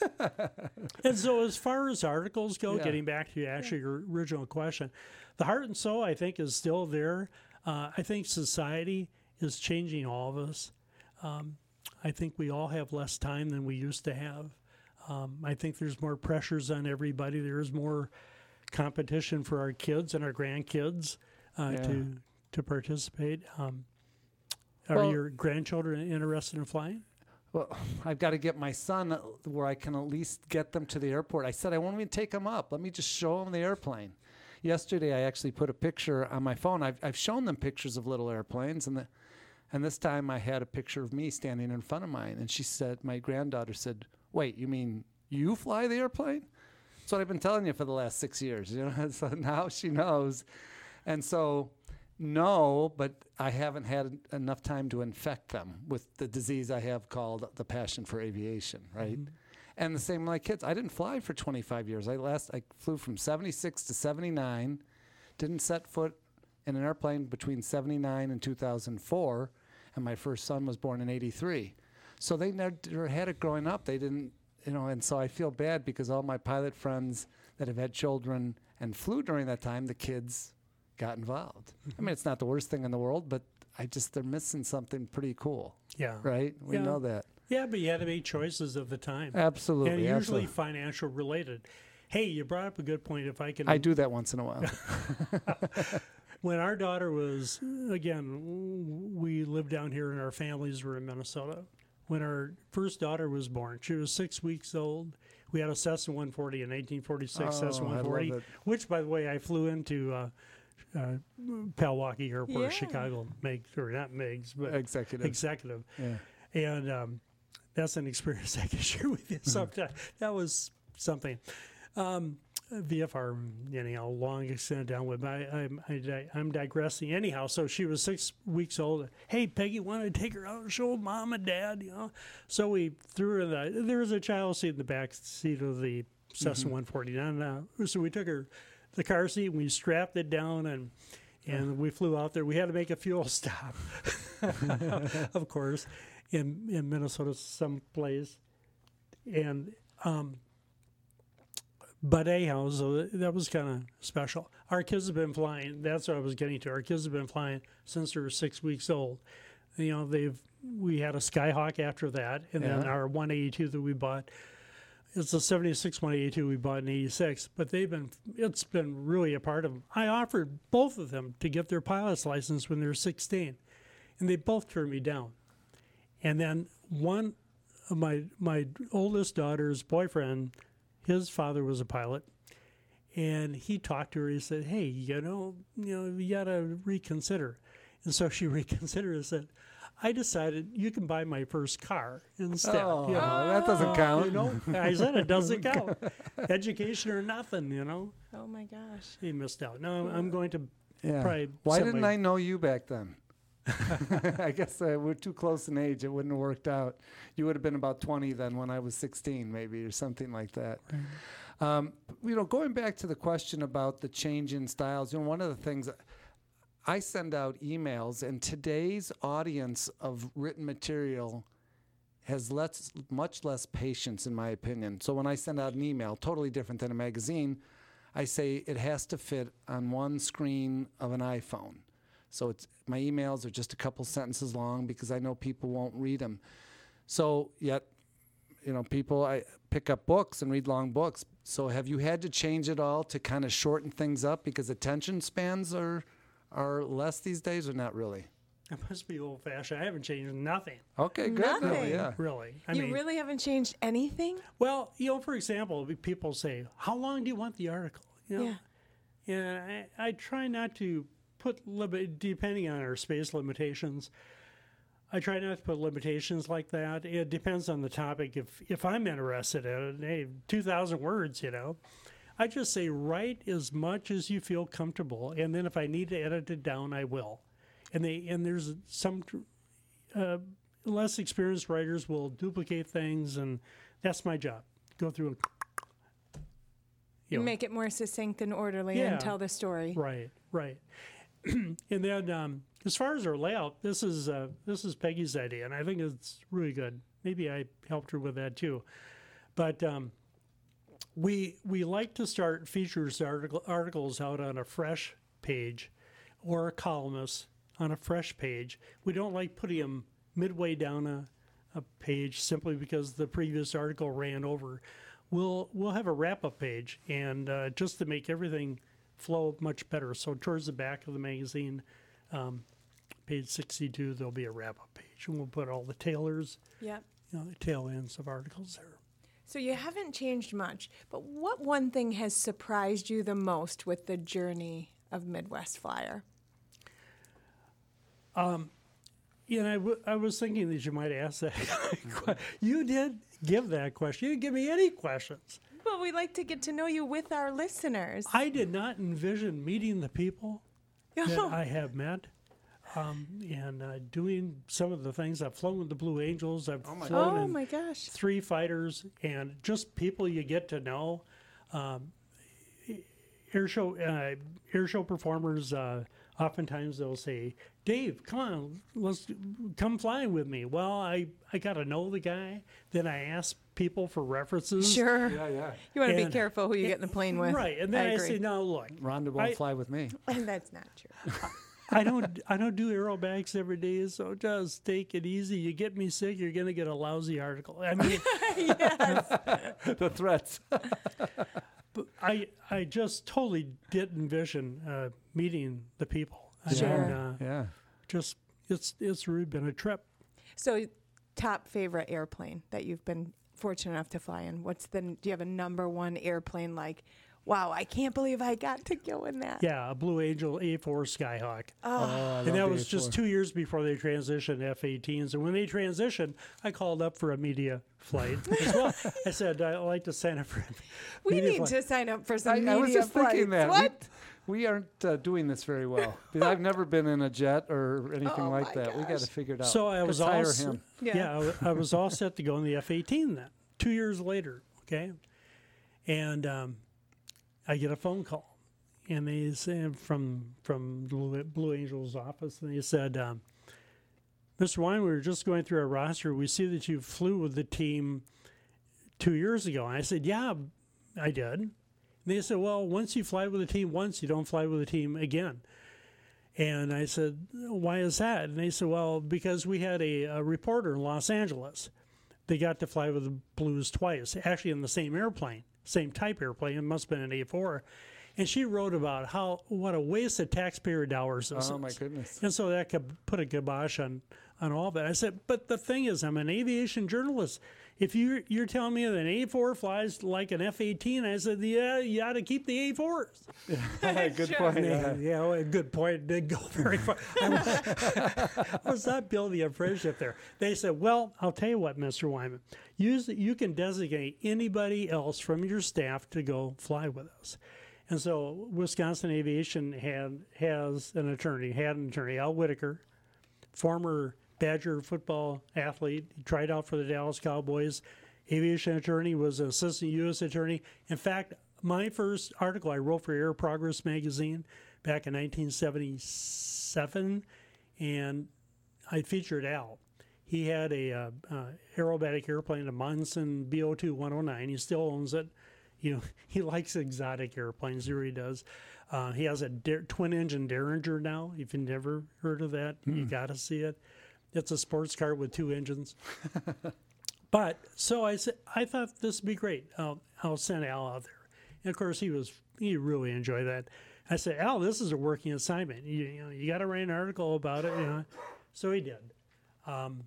Speaker 4: And so as far as articles go,
Speaker 2: yeah.
Speaker 4: getting back to actually your original question, the heart and soul, I think, is still there. Uh, I think society is changing all of us. Um, I think we all have less time than we used to have. Um, I think there's more pressures on everybody. There's more competition for our kids and our grandkids uh,
Speaker 2: yeah.
Speaker 4: to to participate. Um, Are
Speaker 2: well,
Speaker 4: your grandchildren interested in flying?
Speaker 2: Well, I've got to get my son where I can at least get them to the airport. I said, I won't even take them up. Let me just show them the airplane. Yesterday, I actually put a picture on my phone. I've, I've shown them pictures of little airplanes, and the, and this time I had a picture of me standing in front of mine. And she said, my granddaughter said, wait, you mean you fly the airplane? That's what I've been telling you for the last six years. You know, so now she knows. And so... No, but I haven't had enough time to infect them with the disease I have called the passion for aviation, right? Mm-hmm. And the same with my kids. I didn't fly for twenty-five years. I last I flew from seventy-six to seventy-nine, didn't set foot in an airplane between seventy-nine and two thousand four, and my first son was born in eighty-three. So they never had it growing up. They didn't, you know, and so I feel bad because all my pilot friends that have had children and flew during that time, the kids got involved. I mean, it's not the worst thing in the world, but I just, they're missing something pretty cool.
Speaker 4: Yeah.
Speaker 2: Right? We
Speaker 4: yeah.
Speaker 2: know that.
Speaker 4: Yeah, but you had to make choices of the time.
Speaker 2: Absolutely.
Speaker 4: And usually
Speaker 2: absolutely.
Speaker 4: financial related. Hey, you brought up a good point. If I can...
Speaker 2: I do that once in a while.
Speaker 4: When our daughter was, again, we lived down here and our families were in Minnesota. When our first daughter was born, she was six weeks old. We had a Cessna one forty in nineteen forty-six,
Speaker 2: oh,
Speaker 4: Cessna one forty, which, by the way, I flew into... Uh, Uh, Palwaukee Airport,
Speaker 3: yeah.
Speaker 4: Chicago, Megs, or not Megs, but
Speaker 2: executive.
Speaker 4: Executive.
Speaker 2: Yeah.
Speaker 4: And um, that's an experience I can share with you sometime. That was something. Um, V F R, anyhow, long extended downwind. But I, I'm, I, di- I'm digressing anyhow. So she was six weeks old. Hey, Peggy, want to take her out and show mom and dad, you know? So we threw her in the, there was a child seat in the back seat of the Cessna one forty-nine. Uh, so we took her, the car seat, and we strapped it down, and and we flew out there. We had to make a fuel stop, of course, in, in Minnesota someplace. And, um, But anyhow, so that was kind of special. Our kids have been flying. That's what I was getting to. Our kids have been flying since they were six weeks old. You know, they've we had a Skyhawk after that, and
Speaker 2: Yeah.
Speaker 4: then our one eighty-two that we bought. It's a seventy-six one eighty-two we bought in eighty-six. But they've been it's been really a part of them. I offered both of them to get their pilot's license when they were sixteen, and they both turned me down. And then one of my my oldest daughter's boyfriend. His father was a pilot, and he talked to her. He said, "Hey, you know, you know, you gotta reconsider." And so she reconsidered and said, "I decided you can buy my first car instead."
Speaker 2: Oh,
Speaker 4: you know?
Speaker 2: that doesn't count.
Speaker 4: You know, I said it doesn't count. Education or nothing, you know.
Speaker 3: Oh my gosh.
Speaker 4: He missed out. No, I'm going to
Speaker 2: Yeah.
Speaker 4: probably.
Speaker 2: Why
Speaker 4: set
Speaker 2: didn't
Speaker 4: my-
Speaker 2: I know you back then? I guess uh, we're too close in age. It wouldn't have worked out. You would have been about twenty then when I was sixteen, maybe, or something like that. Um, you know, going back to the question about the change in styles, you know, one of the things I send out emails, and today's audience of written material has less, much less patience, in my opinion. So when I send out an email, totally different than a magazine, I say it has to fit on one screen of an iPhone. So it's my emails are just a couple sentences long because I know people won't read them. So yet, you know, people I pick up books and read long books. So have you had to change it all to kind of shorten things up because attention spans are are less these days, or not really?
Speaker 4: I must be old fashioned. I haven't changed nothing,
Speaker 2: Okay, good.
Speaker 3: Nothing.
Speaker 2: Really, yeah.
Speaker 4: really. I
Speaker 3: you
Speaker 4: mean,
Speaker 3: really haven't changed anything?
Speaker 4: well, you know, for example, people say, "How long do you want the article?" You know?
Speaker 3: Yeah.
Speaker 4: Yeah, I, I try not to put limit depending on our space limitations. I try not to put limitations like that. It depends on the topic. If if I'm interested in it, hey, two thousand words, you know, I just say write as much as you feel comfortable, and then if I need to edit it down, I will. And they and there's some uh, less experienced writers will duplicate things, and that's my job. Go through and you know,
Speaker 3: Make it more succinct and orderly
Speaker 4: Yeah.
Speaker 3: and tell the story.
Speaker 4: right, right. And then, um, as far as our layout, this is uh, this is Peggy's idea, and I think it's really good. Maybe I helped her with that too. But um, we we like to start features article, articles out on a fresh page, or a columnist on a fresh page. We don't like putting them midway down a, a page simply because the previous article ran over. We'll we'll have a wrap up page, and uh, just to make everything flow much better. So towards the back of the magazine, um, page sixty-two, there'll be a wrap-up page, and we'll put all the tailors,
Speaker 3: Yep.
Speaker 4: you know, the tail ends of articles there.
Speaker 3: So you haven't changed much, but what one thing has surprised you the most with the journey of Midwest Flyer?
Speaker 4: Yeah, and I, w- I was thinking that you might ask that. You did give that question. You didn't give me any questions.
Speaker 3: Well, we like to get to know you with our listeners.
Speaker 4: I did not envision meeting the people that I have met. Um, and uh, doing some of the things. I've flown with the Blue Angels. I've flown
Speaker 3: Oh
Speaker 4: in
Speaker 3: my gosh.
Speaker 4: three fighters, and just people you get to know. Um, air show uh, air show performers. Uh, oftentimes they'll say, "Dave, come on, let's come flying with me." Well, I I got to know the guy. Then I ask people for references.
Speaker 3: Sure.
Speaker 2: Yeah, yeah.
Speaker 3: You want to be
Speaker 4: And-
Speaker 3: careful who you get in the plane with.
Speaker 4: Right, and then
Speaker 3: I
Speaker 4: I,
Speaker 3: agree.
Speaker 4: say, "No, look,
Speaker 2: Rhonda won't
Speaker 4: I-
Speaker 2: fly with me.
Speaker 3: And that's not true.
Speaker 4: I don't I don't do aerobatics every day, so just take it easy. You get me sick, you're gonna get a lousy article." I mean,
Speaker 2: The threats.
Speaker 4: but I I just totally did envision uh, meeting the people.
Speaker 3: Sure.
Speaker 4: And, uh,
Speaker 2: Yeah.
Speaker 4: just it's it's really been a trip.
Speaker 3: So, top favorite airplane that you've been fortunate enough to fly in? What's the? Do you have a number one airplane? Like, Wow, I can't believe I got to go in that.
Speaker 4: Yeah, a Blue Angel A four Skyhawk.
Speaker 2: Oh, I love
Speaker 4: And that
Speaker 2: the
Speaker 4: was
Speaker 2: A
Speaker 4: just
Speaker 2: four.
Speaker 4: two years before they transitioned to F eighteens. And when they transitioned, I called up for a media flight as well. I said, I'd like to sign up for a
Speaker 3: We
Speaker 4: media
Speaker 3: need
Speaker 4: flight.
Speaker 3: to sign up for some
Speaker 2: I,
Speaker 3: media
Speaker 2: I was just
Speaker 3: flights.
Speaker 2: thinking that.
Speaker 3: What?
Speaker 2: We, we aren't uh, doing this very well. Because I've never been in a jet or anything
Speaker 3: Oh,
Speaker 2: like
Speaker 3: my
Speaker 2: that. We got
Speaker 3: gosh.
Speaker 2: to figure it out.
Speaker 4: So I was
Speaker 2: Let's
Speaker 4: all
Speaker 2: hire
Speaker 4: s-
Speaker 2: him.
Speaker 3: Yeah.
Speaker 4: yeah, I wa- I was all set to go in the F eighteen then. Two years later, okay, and um, I get a phone call, and they say from from Blue, Blue Angel's office, and they said, um, "Mister Wine, we were just going through our roster. We see that you flew with the team two years ago." And I said, "Yeah, I did." And they said, "Well, once you fly with a team once, you don't fly with a team again." And I said, "Why is that?" And they said, "Well, because we had a, a reporter in Los Angeles. They got to fly with the Blues twice, actually in the same airplane, same type airplane. It must have been an A four. And she wrote about how what a waste of taxpayer dollars this
Speaker 2: Oh,
Speaker 4: is."
Speaker 2: my goodness.
Speaker 4: And so that could put a kibosh on, on all of it. I said, "But the thing is, I'm an aviation journalist. If you're, you're telling me that an A four flies like an F eighteen, I said, yeah, you ought to keep the A fours.
Speaker 2: Good point.
Speaker 4: Yeah,
Speaker 2: Yeah.
Speaker 4: yeah, well, a good point. It didn't go very far. I was, I was not building a friendship there. They said, "Well, I'll tell you what, Mister Wyman, use, you can designate anybody else from your staff to go fly with us." And so Wisconsin Aviation had has an attorney, had an attorney, Al Whitaker, former Badger football athlete. He tried out for the Dallas Cowboys. Aviation attorney, was an assistant U S attorney. In fact, my first article I wrote for Air Progress magazine back in nineteen seventy-seven, and I featured Al. He had a uh, uh, aerobatic airplane, a Monson B O two one oh nine. He still owns it. You know, he likes exotic airplanes. He really does. Uh, he has a Der- twin-engine Derringer now. If you've never heard of that, you got to see it. It's a sports car with two engines. But so I said, I thought this would be great. I'll, I'll send Al out there. And of course, he was he really enjoyed that. I said, "Al, this is a working assignment. You, you know, you got to write an article about it." You know, so he did. Um,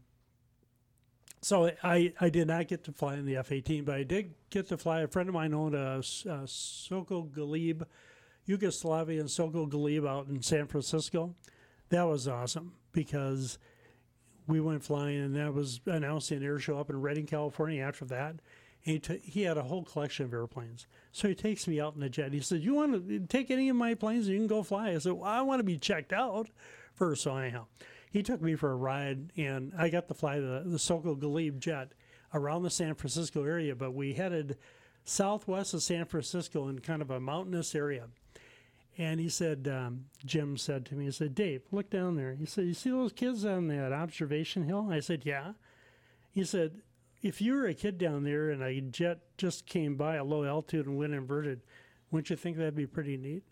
Speaker 4: so I, I did not get to fly in the F eighteen, but I did get to fly. A friend of mine owned a, a Sokol Galib, Yugoslavian Sokol Galib out in San Francisco. That was awesome because we went flying, and that was announcing an air show up in Redding, California after that. And he, t- he had a whole collection of airplanes. So he takes me out in the jet. He said, "You want to take any of my planes and you can go fly?" I said, "Well, I want to be checked out first." So anyhow, he took me for a ride, and I got to fly the, the Sokol Galib jet around the San Francisco area, but we headed southwest of San Francisco in kind of a mountainous area. And he said, um, Jim said to me, he said, "Dave, look down there." He said, "You see those kids on that observation hill?" I said, "Yeah." He said, "If you were a kid down there and a jet just came by at low altitude and went inverted, wouldn't you think that'd be pretty neat?"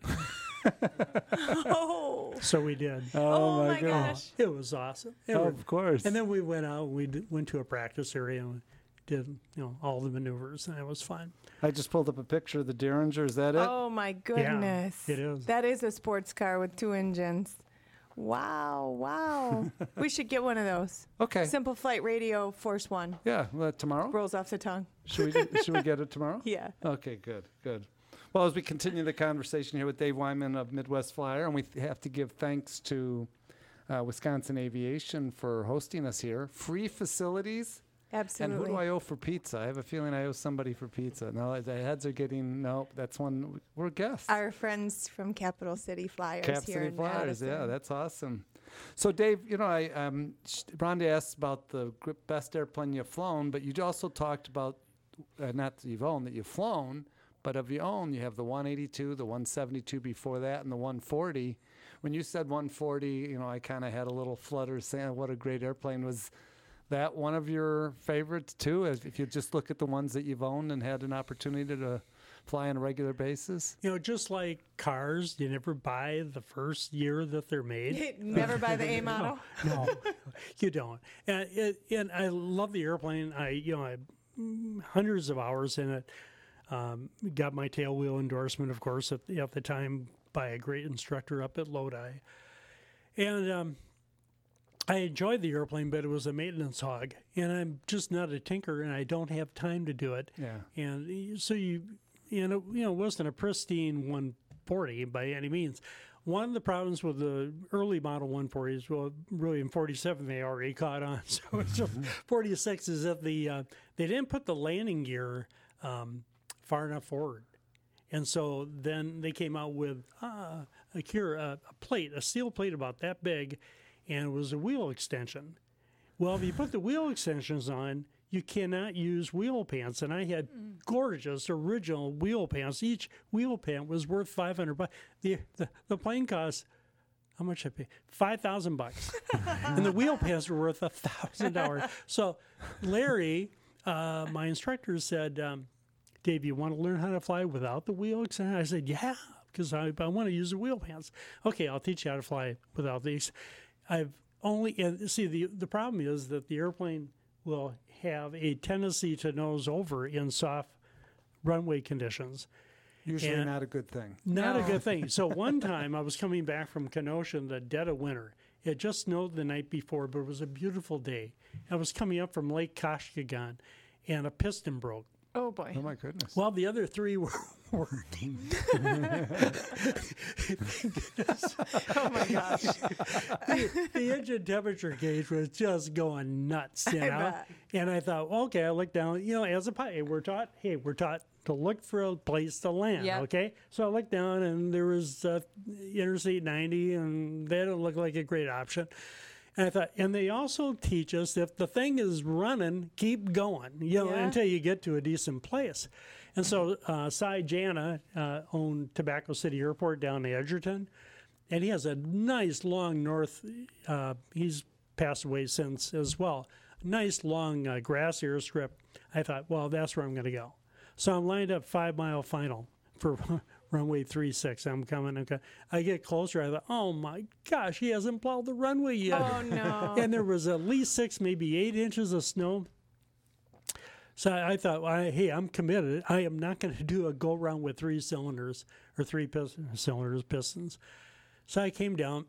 Speaker 3: Oh,
Speaker 4: So we did.
Speaker 3: oh my gosh.
Speaker 4: It was awesome. It
Speaker 2: Oh,
Speaker 4: was-
Speaker 2: of course.
Speaker 4: and then we went out, we d- went to a practice area and did, you know, all the maneuvers, and it was fun.
Speaker 2: I just pulled up a picture of the Derringer. Is that it?
Speaker 3: Oh my goodness.
Speaker 4: it is.
Speaker 3: That is a sports car with two engines. Wow, wow. We should get one of those.
Speaker 2: Okay.
Speaker 3: Simple Flight Radio Force One.
Speaker 2: Yeah. Well, tomorrow?
Speaker 3: Rolls off the tongue.
Speaker 2: Should we, should we get it tomorrow?
Speaker 3: Yeah.
Speaker 2: Okay, good, good. Well, as we continue the conversation here with Dave Wyman of Midwest Flyer, and we th- have to give thanks to uh, Wisconsin Aviation for hosting us here. Free facilities.
Speaker 3: Absolutely.
Speaker 2: And who do I owe for pizza? I have a feeling I owe somebody for pizza. No, the heads are getting, no, that's one, we're guests.
Speaker 3: Our friends from Capital City Flyers
Speaker 2: Cap
Speaker 3: here
Speaker 2: City
Speaker 3: in
Speaker 2: Flyers, yeah,
Speaker 3: Madison.
Speaker 2: that's awesome. So, Dave, you know, I um, sh- Rhonda asked about the gr- best airplane you've flown, but you also talked about, uh, not that you've owned, that you've flown, but of your own, you have the one eighty-two, the one seventy-two before that, and the one forty. When you said one forty, you know, I kind of had a little flutter saying what a great airplane. Was that one of your favorites, too, if if you just look at the ones that you've owned and had an opportunity to fly on a regular basis?
Speaker 4: You know, just like cars, you never buy the first year that they're made.
Speaker 3: Never buy the A model.
Speaker 4: No, you don't. And it, and I love the airplane. I you know I mm, hundreds of hours in it. Um, got my tail wheel endorsement, of course, at the, at the time by a great instructor up at Lodi. And um, I enjoyed the airplane, but it was a maintenance hog, and I'm just not a tinker, and I don't have time to do it.
Speaker 2: Yeah.
Speaker 4: And so you and it, you know, wasn't a pristine one forty by any means. One of the problems with the early model one forties, well, really in forty-seven they already caught on. So it's just forty-six is that the uh, they didn't put the landing gear um, far enough forward, and so then they came out with uh, a cure uh, a plate, a steel plate about that big, and it was a wheel extension. Well, if you put the wheel extensions on, you cannot use wheel pants. And I had gorgeous original wheel pants. Each wheel pant was worth five hundred bucks. The, the, the plane cost, how much I pay? five thousand bucks. And the wheel pants were worth one thousand dollars. So Larry, uh, my instructor, said, um, Dave, you want to learn how to fly without the wheel extension? I said, yeah, because I, I want to use the wheel pants. Okay, I'll teach you how to fly without these. I've only, and see, the, the problem is that the airplane will have a tendency to nose over in soft runway conditions.
Speaker 2: Usually
Speaker 4: And
Speaker 2: not a good thing.
Speaker 4: Not
Speaker 3: No.
Speaker 4: a good thing. So one time I was coming back from Kenosha in the dead of winter. It just snowed the night before, but it was a beautiful day. I was coming up from Lake Koshkagan, and a piston broke.
Speaker 3: Oh boy.
Speaker 2: Oh my goodness.
Speaker 4: Well, the other three were working.
Speaker 3: Oh my gosh.
Speaker 4: the, the engine temperature gauge was just going nuts, you
Speaker 3: I
Speaker 4: know.
Speaker 3: bet.
Speaker 4: And I thought, okay, I looked down. You know, as a pilot, we're taught, hey, we're taught to look for a place to land.
Speaker 3: Yep.
Speaker 4: Okay, so I looked down, and there was uh, Interstate ninety, and that looked like a great option. And I thought, and they also teach us if the thing is running, keep going, you know,
Speaker 3: Yeah.
Speaker 4: until you get to a decent place. And so, uh, Cy Jana uh, owned Tobacco City Airport down in Edgerton, and he has a nice long north. Uh, he's passed away since as well. Nice long uh, grass airstrip. I thought, well, that's where I'm going to go. So I'm lined up five mile final for runway three six. I'm coming. I'm coming. I get closer. I thought, oh my gosh, he hasn't plowed the runway yet.
Speaker 3: Oh no.
Speaker 4: And there was at least six, maybe eight inches of snow. So I thought, well, I, hey, I'm committed. I am not going to do a go round with three cylinders or three piston, cylinders, pistons. So I came down,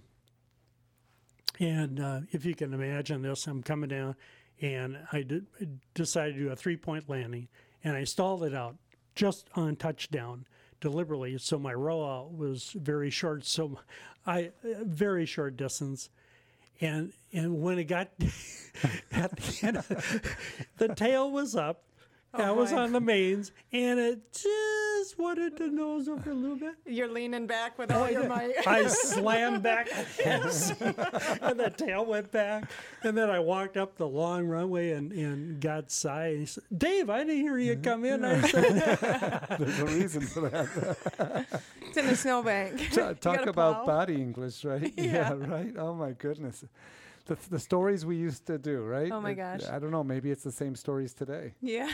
Speaker 4: and uh, if you can imagine this, I'm coming down, and I did, decided to do a three-point landing, and I stalled it out just on touchdown deliberately. So my rollout was very short. So I very short distance. And and when it got at the end, the tail was up.
Speaker 3: Oh,
Speaker 4: I was
Speaker 3: boy.
Speaker 4: on the mains, and it just wanted to nose over a little bit.
Speaker 3: You're leaning back with all your might.
Speaker 4: I slammed back, and the tail went back. And then I walked up the long runway and, and got Cy. And he said, Dave, I didn't hear you come in. I said,
Speaker 2: There's a reason for that.
Speaker 3: It's in the snowbank.
Speaker 2: Ta-
Speaker 3: You
Speaker 2: Talk
Speaker 3: gotta
Speaker 2: about
Speaker 3: plow.
Speaker 2: body English, right?
Speaker 3: Yeah.
Speaker 2: right. Oh my goodness. The, the stories we used to do, right?
Speaker 3: Oh, my
Speaker 2: It-
Speaker 3: gosh.
Speaker 2: I don't know. Maybe it's the same stories today.
Speaker 3: Yeah,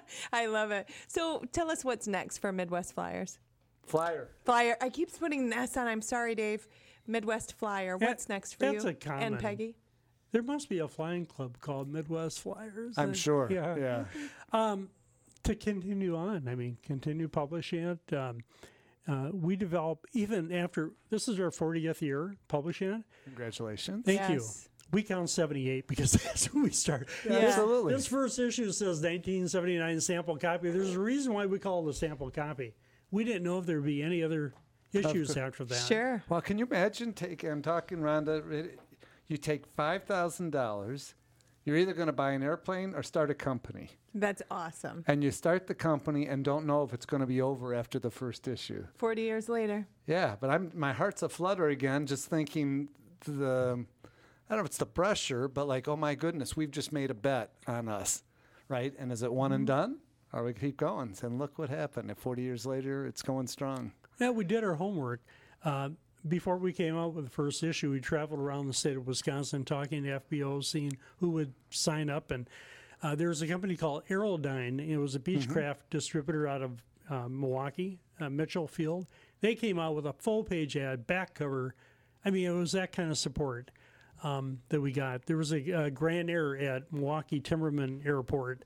Speaker 3: I love it. So tell us what's next for Midwest Flyers.
Speaker 2: Flyer.
Speaker 3: Flyer. I keep putting an S on. I'm sorry, Dave. Midwest Flyer.
Speaker 4: That-
Speaker 3: What's next for
Speaker 4: that's
Speaker 3: you?
Speaker 4: a common-
Speaker 3: And Peggy.
Speaker 4: there must be a flying club called Midwest Flyers.
Speaker 2: I'm
Speaker 4: Uh,
Speaker 2: sure.
Speaker 4: Yeah.
Speaker 2: Yeah.
Speaker 4: Um, to continue on, I mean, continue publishing it. Um, uh, we develop, even after, this is our fortieth year publishing it.
Speaker 2: Congratulations.
Speaker 4: Thank you.
Speaker 3: Yes.
Speaker 4: We count seventy-eight because that's when we start.
Speaker 3: Yeah.
Speaker 4: This-
Speaker 2: Absolutely.
Speaker 4: This first issue says nineteen seventy-nine sample copy. There's a reason why we call it a sample copy. We didn't know if there'd be any other issues after that.
Speaker 3: Sure.
Speaker 2: Well, can you imagine? Take. I'm talking, Rhonda. it- You take five thousand dollars. You're either going to buy an airplane or start a company,
Speaker 3: That's awesome.
Speaker 2: and you start the company and don't know if it's going to be over after the first issue.
Speaker 3: forty years later.
Speaker 2: Yeah, but I'm my heart's a flutter again, just thinking the. I don't know if it's the pressure, but like, oh my goodness, we've just made a bet on us, right? And is it one and done? Or we keep going? And look what happened. At forty years later, it's going strong.
Speaker 4: Yeah, we did our homework. Uh, before we came out with the first issue, we traveled around the state of Wisconsin talking to F B Os, seeing who would sign up. And uh, there was a company called Aerodyne. It was a Beechcraft distributor out of uh, Milwaukee, uh, Mitchell Field. They came out with a full-page ad, back cover. I mean, it was that kind of support um, that we got. There was a, a Grand Air at Milwaukee Timmerman Airport.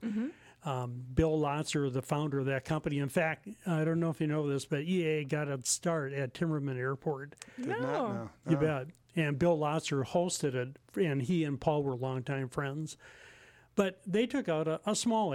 Speaker 4: Um, Bill Lotzer, the founder of that company. In fact, I don't know if you know this, but E A got a start at Timmerman Airport.
Speaker 2: Did
Speaker 3: No.
Speaker 2: not know.
Speaker 4: You
Speaker 2: No.
Speaker 4: bet. And Bill Lotzer hosted it, and he and Paul were longtime friends. But they took out a, a small ad.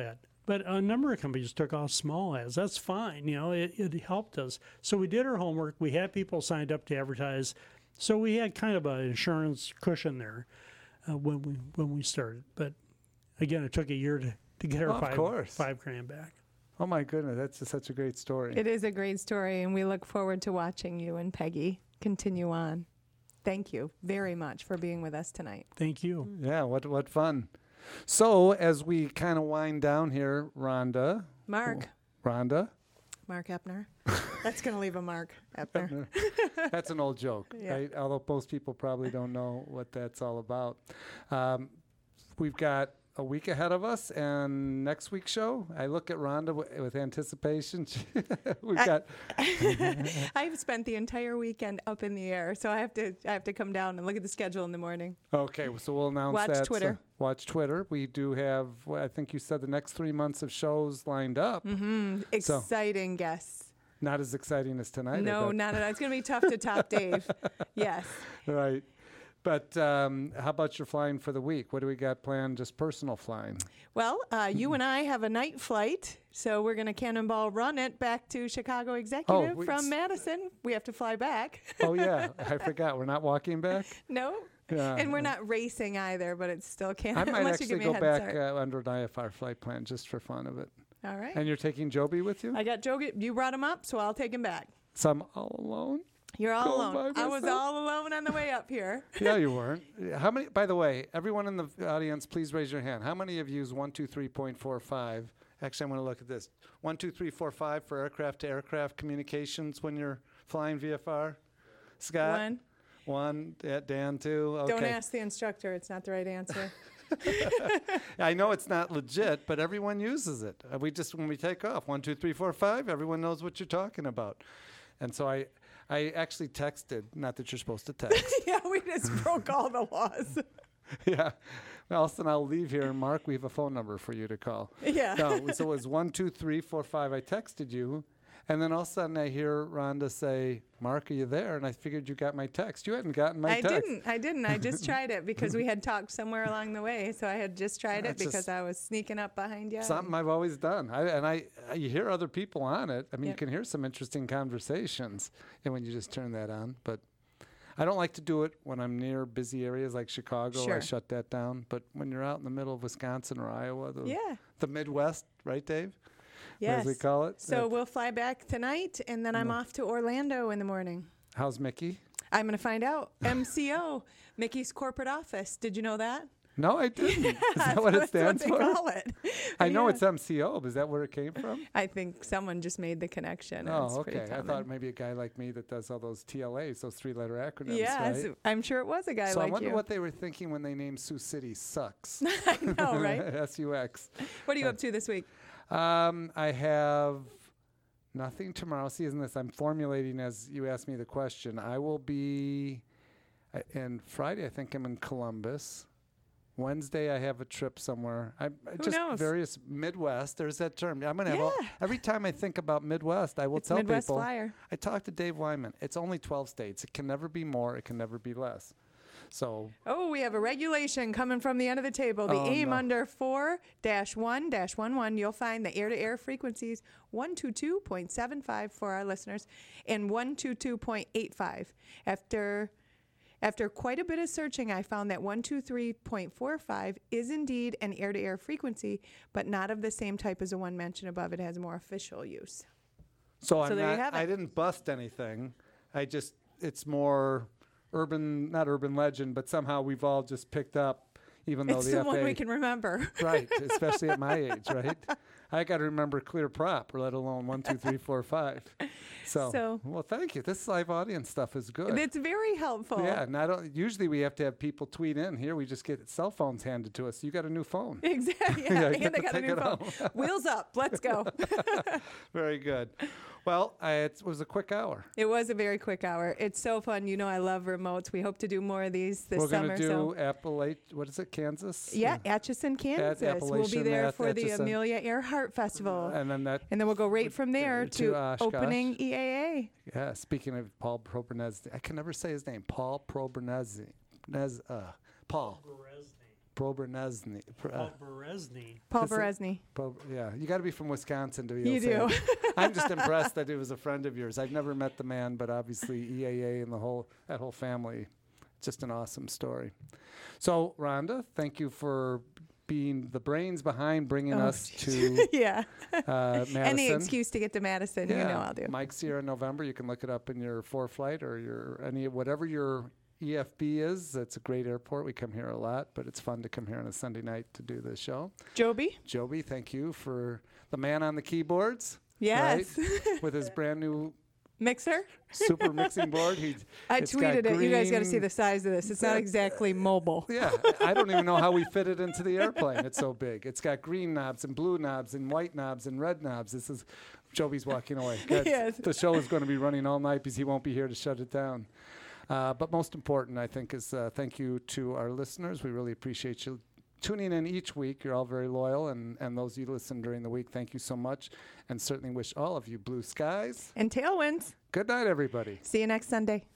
Speaker 4: But a number of companies took off small ads. That's fine. You know, it, it helped us. So we did our homework. We had people signed up to advertise. So we had kind of an insurance cushion there uh, when we when we started. But again, it took a year to, to get our
Speaker 2: Oh, of
Speaker 4: five,
Speaker 2: course.
Speaker 4: five grand back.
Speaker 2: Oh my goodness, that's just such a great story.
Speaker 3: It is a great story, and we look forward to watching you and Peggy continue on. Thank you very much for being with us tonight.
Speaker 4: Thank you.
Speaker 2: Yeah, what what fun. So as we kind of wind down here, Rhonda,
Speaker 3: Mark.
Speaker 2: Rhonda,
Speaker 3: Mark Epner. That's going to leave a mark, Epner.
Speaker 2: that's an old joke,
Speaker 3: Yeah.
Speaker 2: right? Although most people probably don't know what that's all about. Um, we've got a week ahead of us, and next week's show, I look at Rhonda w- with anticipation. we've
Speaker 3: I-
Speaker 2: got
Speaker 3: I've spent the entire weekend up in the air, so I have to I have to come down and look at the schedule in the morning.
Speaker 2: okay, so we'll announce
Speaker 3: Watch
Speaker 2: that. so
Speaker 3: Twitter.
Speaker 2: watch Twitter. We do have, well, I think you said the next three months of shows lined up.
Speaker 3: Mm-hmm.
Speaker 2: So-
Speaker 3: Exciting guests.
Speaker 2: Not as exciting as tonight. I
Speaker 3: No,
Speaker 2: bet.
Speaker 3: not at all. It's going to be tough to top Dave. Yes.
Speaker 2: Right. But um, how about your flying for the week? What do we got planned? Just personal flying.
Speaker 3: Well, uh, you and I have a night flight, so we're going to cannonball run it back to Chicago Executive
Speaker 2: Oh, we-
Speaker 3: from Madison. We have to fly back.
Speaker 2: Oh yeah, I forgot. We're not walking back.
Speaker 3: No.
Speaker 2: Yeah.
Speaker 3: And we're not racing either, but it's still
Speaker 2: I
Speaker 3: Canada.
Speaker 2: might
Speaker 3: unless you
Speaker 2: actually
Speaker 3: give me
Speaker 2: go
Speaker 3: a head
Speaker 2: back
Speaker 3: start.
Speaker 2: uh, under an I F R flight plan just for fun of it.
Speaker 3: All right.
Speaker 2: And you're taking Joby with you?
Speaker 3: I got Joe. You brought him up, so I'll take him back.
Speaker 2: So I'm all alone.
Speaker 3: You're all
Speaker 2: Going
Speaker 3: alone.
Speaker 2: by
Speaker 3: I was
Speaker 2: myself?
Speaker 3: all alone on the way up here.
Speaker 2: Yeah, you weren't. How many? By the way, everyone in the audience, please raise your hand. How many of you use one two three point four five? Actually, I'm going to look at this. One two three four five for aircraft to aircraft communications when you're flying V F R. Scott.
Speaker 3: One.
Speaker 2: One. Yeah, Dan too. Okay.
Speaker 3: Don't ask the instructor. It's not the right answer.
Speaker 2: I know it's not legit, but everyone uses it. Uh, We just when we take off one two three four five, everyone knows what you're talking about. And so I, I actually texted. Not that you're supposed to text.
Speaker 3: Yeah, we just broke all the laws.
Speaker 2: Yeah. Allison, I'll leave here. And Mark, we have a phone number for you to call.
Speaker 3: Yeah.
Speaker 2: No, so it was one, two, three, four, five. I texted you. And then all of a sudden I hear Rhonda say, Mark, are you there? And I figured you got my text. You hadn't gotten my
Speaker 3: I
Speaker 2: text.
Speaker 3: didn't. I didn't. I just tried it because we had talked somewhere along the way. So I had just tried it
Speaker 2: That's
Speaker 3: because
Speaker 2: just
Speaker 3: I was sneaking up behind you.
Speaker 2: Something I've always done. I, and I, I, you hear other people on it. I mean, you
Speaker 3: Yep.
Speaker 2: can hear some interesting conversations and when you just turn that on. But I don't like to do it when I'm near busy areas like Chicago. I
Speaker 3: Sure.
Speaker 2: shut that down. But when you're out in the middle of Wisconsin or Iowa, the,
Speaker 3: Yeah.
Speaker 2: the Midwest, right, Dave?
Speaker 3: Yes.
Speaker 2: As we call it.
Speaker 3: So
Speaker 2: Uh,
Speaker 3: we'll fly back tonight, and then I'm off to Orlando in the morning.
Speaker 2: how's Mickey?
Speaker 3: I'm going to find out. M C O, Mickey's corporate office. Did you know that?
Speaker 2: No, I didn't. Is that what it
Speaker 3: That's
Speaker 2: stands
Speaker 3: what
Speaker 2: for?
Speaker 3: they call it.
Speaker 2: I know
Speaker 3: Yeah.
Speaker 2: it's M C O, but is that where it came from?
Speaker 3: I think someone just made the connection.
Speaker 2: Oh,
Speaker 3: It's pretty
Speaker 2: okay. I thought
Speaker 3: common.
Speaker 2: maybe a guy like me that does all those T L As, those three-letter acronyms,
Speaker 3: Yes,
Speaker 2: right?
Speaker 3: I'm sure it was a guy
Speaker 2: So I
Speaker 3: like
Speaker 2: wonder
Speaker 3: you.
Speaker 2: what they were thinking when they named Sioux City Sucks.
Speaker 3: I know, right?
Speaker 2: S U X.
Speaker 3: What are you up to this week?
Speaker 2: Um, I have nothing tomorrow. See, isn't this? I'm formulating as you asked me the question. I will be, uh, and Friday I think I'm in Columbus. Wednesday I have a trip somewhere. I I just
Speaker 3: knows?
Speaker 2: various Midwest. There's that term. I'm gonna have all,
Speaker 3: Yeah.
Speaker 2: every time I think about Midwest, I will
Speaker 3: It's
Speaker 2: tell
Speaker 3: Midwest
Speaker 2: people.
Speaker 3: Flyer.
Speaker 2: I talked to Dave Wyman. It's only twelve states. It can never be more. It can never be less. So
Speaker 3: Oh, we have a regulation coming from the end of the table. The
Speaker 2: Oh,
Speaker 3: AIM
Speaker 2: no.
Speaker 3: under four dash one dash one one, you'll find the air-to-air frequencies one twenty-two point seven five for our listeners and one twenty-two point eight five. After after quite a bit of searching, I found that one twenty-three point four five is indeed an air-to-air frequency, but not of the same type as the one mentioned above. It has more official use.
Speaker 2: So, I'm
Speaker 3: there you
Speaker 2: not,
Speaker 3: have it.
Speaker 2: I didn't bust anything. I just, it's more urban, not urban legend, but somehow we've all just picked up, even though
Speaker 3: It's
Speaker 2: the,
Speaker 3: the
Speaker 2: F A
Speaker 3: one we can remember.
Speaker 2: right, especially at my age, right? I got to remember clear prop, or let alone one, two, three, four, five. So,
Speaker 3: So-
Speaker 2: well, thank you. This live audience stuff is good.
Speaker 3: It's very helpful.
Speaker 2: Yeah, not o- usually we have to have people tweet in. Here we just get cell phones handed to us. You got a new phone.
Speaker 3: Exactly.
Speaker 2: Yeah,
Speaker 3: Yeah,
Speaker 2: you get
Speaker 3: and they
Speaker 2: to
Speaker 3: got a
Speaker 2: take
Speaker 3: new
Speaker 2: it
Speaker 3: phone.
Speaker 2: home.
Speaker 3: Wheels up. Let's go.
Speaker 2: Very good. Well, I, it was a quick hour.
Speaker 3: It was a very quick hour. It's so fun. You know, I love remotes. We hope to do more of these this
Speaker 2: We're going
Speaker 3: summer.
Speaker 2: to do
Speaker 3: so
Speaker 2: Appalach. What is it, Kansas?
Speaker 3: yeah, Atchison, Kansas. We'll be
Speaker 2: Appalachian
Speaker 3: there
Speaker 2: Ath-
Speaker 3: for the
Speaker 2: Atchison.
Speaker 3: Amelia Earhart Festival.
Speaker 2: And then that.
Speaker 3: and then we'll go right from there
Speaker 2: to
Speaker 3: to
Speaker 2: Oshkosh.
Speaker 3: opening E A A.
Speaker 2: Yeah. Speaking of Paul Probernez, I can never say his name. Paul Probernez. Nez. Uh, Paul. Probernezny. Pro, uh,
Speaker 4: Paul Berezny.
Speaker 3: Paul
Speaker 2: Is it-
Speaker 3: Berezny.
Speaker 2: Pro, yeah, you got to be from Wisconsin to be
Speaker 3: You
Speaker 2: able to say
Speaker 3: do.
Speaker 2: it. I'm just impressed that he was a friend of yours. I've never met the man, but obviously E A A and the whole that whole family, just an awesome story. So, Rhonda, thank you for being the brains behind bringing
Speaker 3: Oh,
Speaker 2: us to
Speaker 3: yeah.
Speaker 2: uh, Madison.
Speaker 3: Any excuse to get to Madison,
Speaker 2: Yeah,
Speaker 3: you know I'll do.
Speaker 2: Mike's here in November. You can look it up in your ForeFlight or your any whatever your E F B is. It's a great airport. We come here a lot, but it's fun to come here on a Sunday night to do the show.
Speaker 3: Joby?
Speaker 2: Joby, thank you for the man on the keyboards.
Speaker 3: Yes.
Speaker 2: Right? With his brand new
Speaker 3: Mixer?
Speaker 2: super mixing board. He,
Speaker 3: I
Speaker 2: it's got
Speaker 3: tweeted it. You guys got to see
Speaker 2: green-
Speaker 3: the size of this. It's not exactly mobile.
Speaker 2: Yeah, I don't even know how we fit it into the airplane. It's so big. It's got green knobs and blue knobs and white knobs and red knobs. This is Joby's walking away. Good.
Speaker 3: Yes.
Speaker 2: The show is going to be running all night because he won't be here to shut it down. Uh, but most important, I think, is uh, thank you to our listeners. We really appreciate you tuning in each week. You're all very loyal, and, and those you listen during the week, thank you so much. And certainly wish all of you blue skies.
Speaker 3: And tailwinds.
Speaker 2: Good night, everybody.
Speaker 3: See you next Sunday.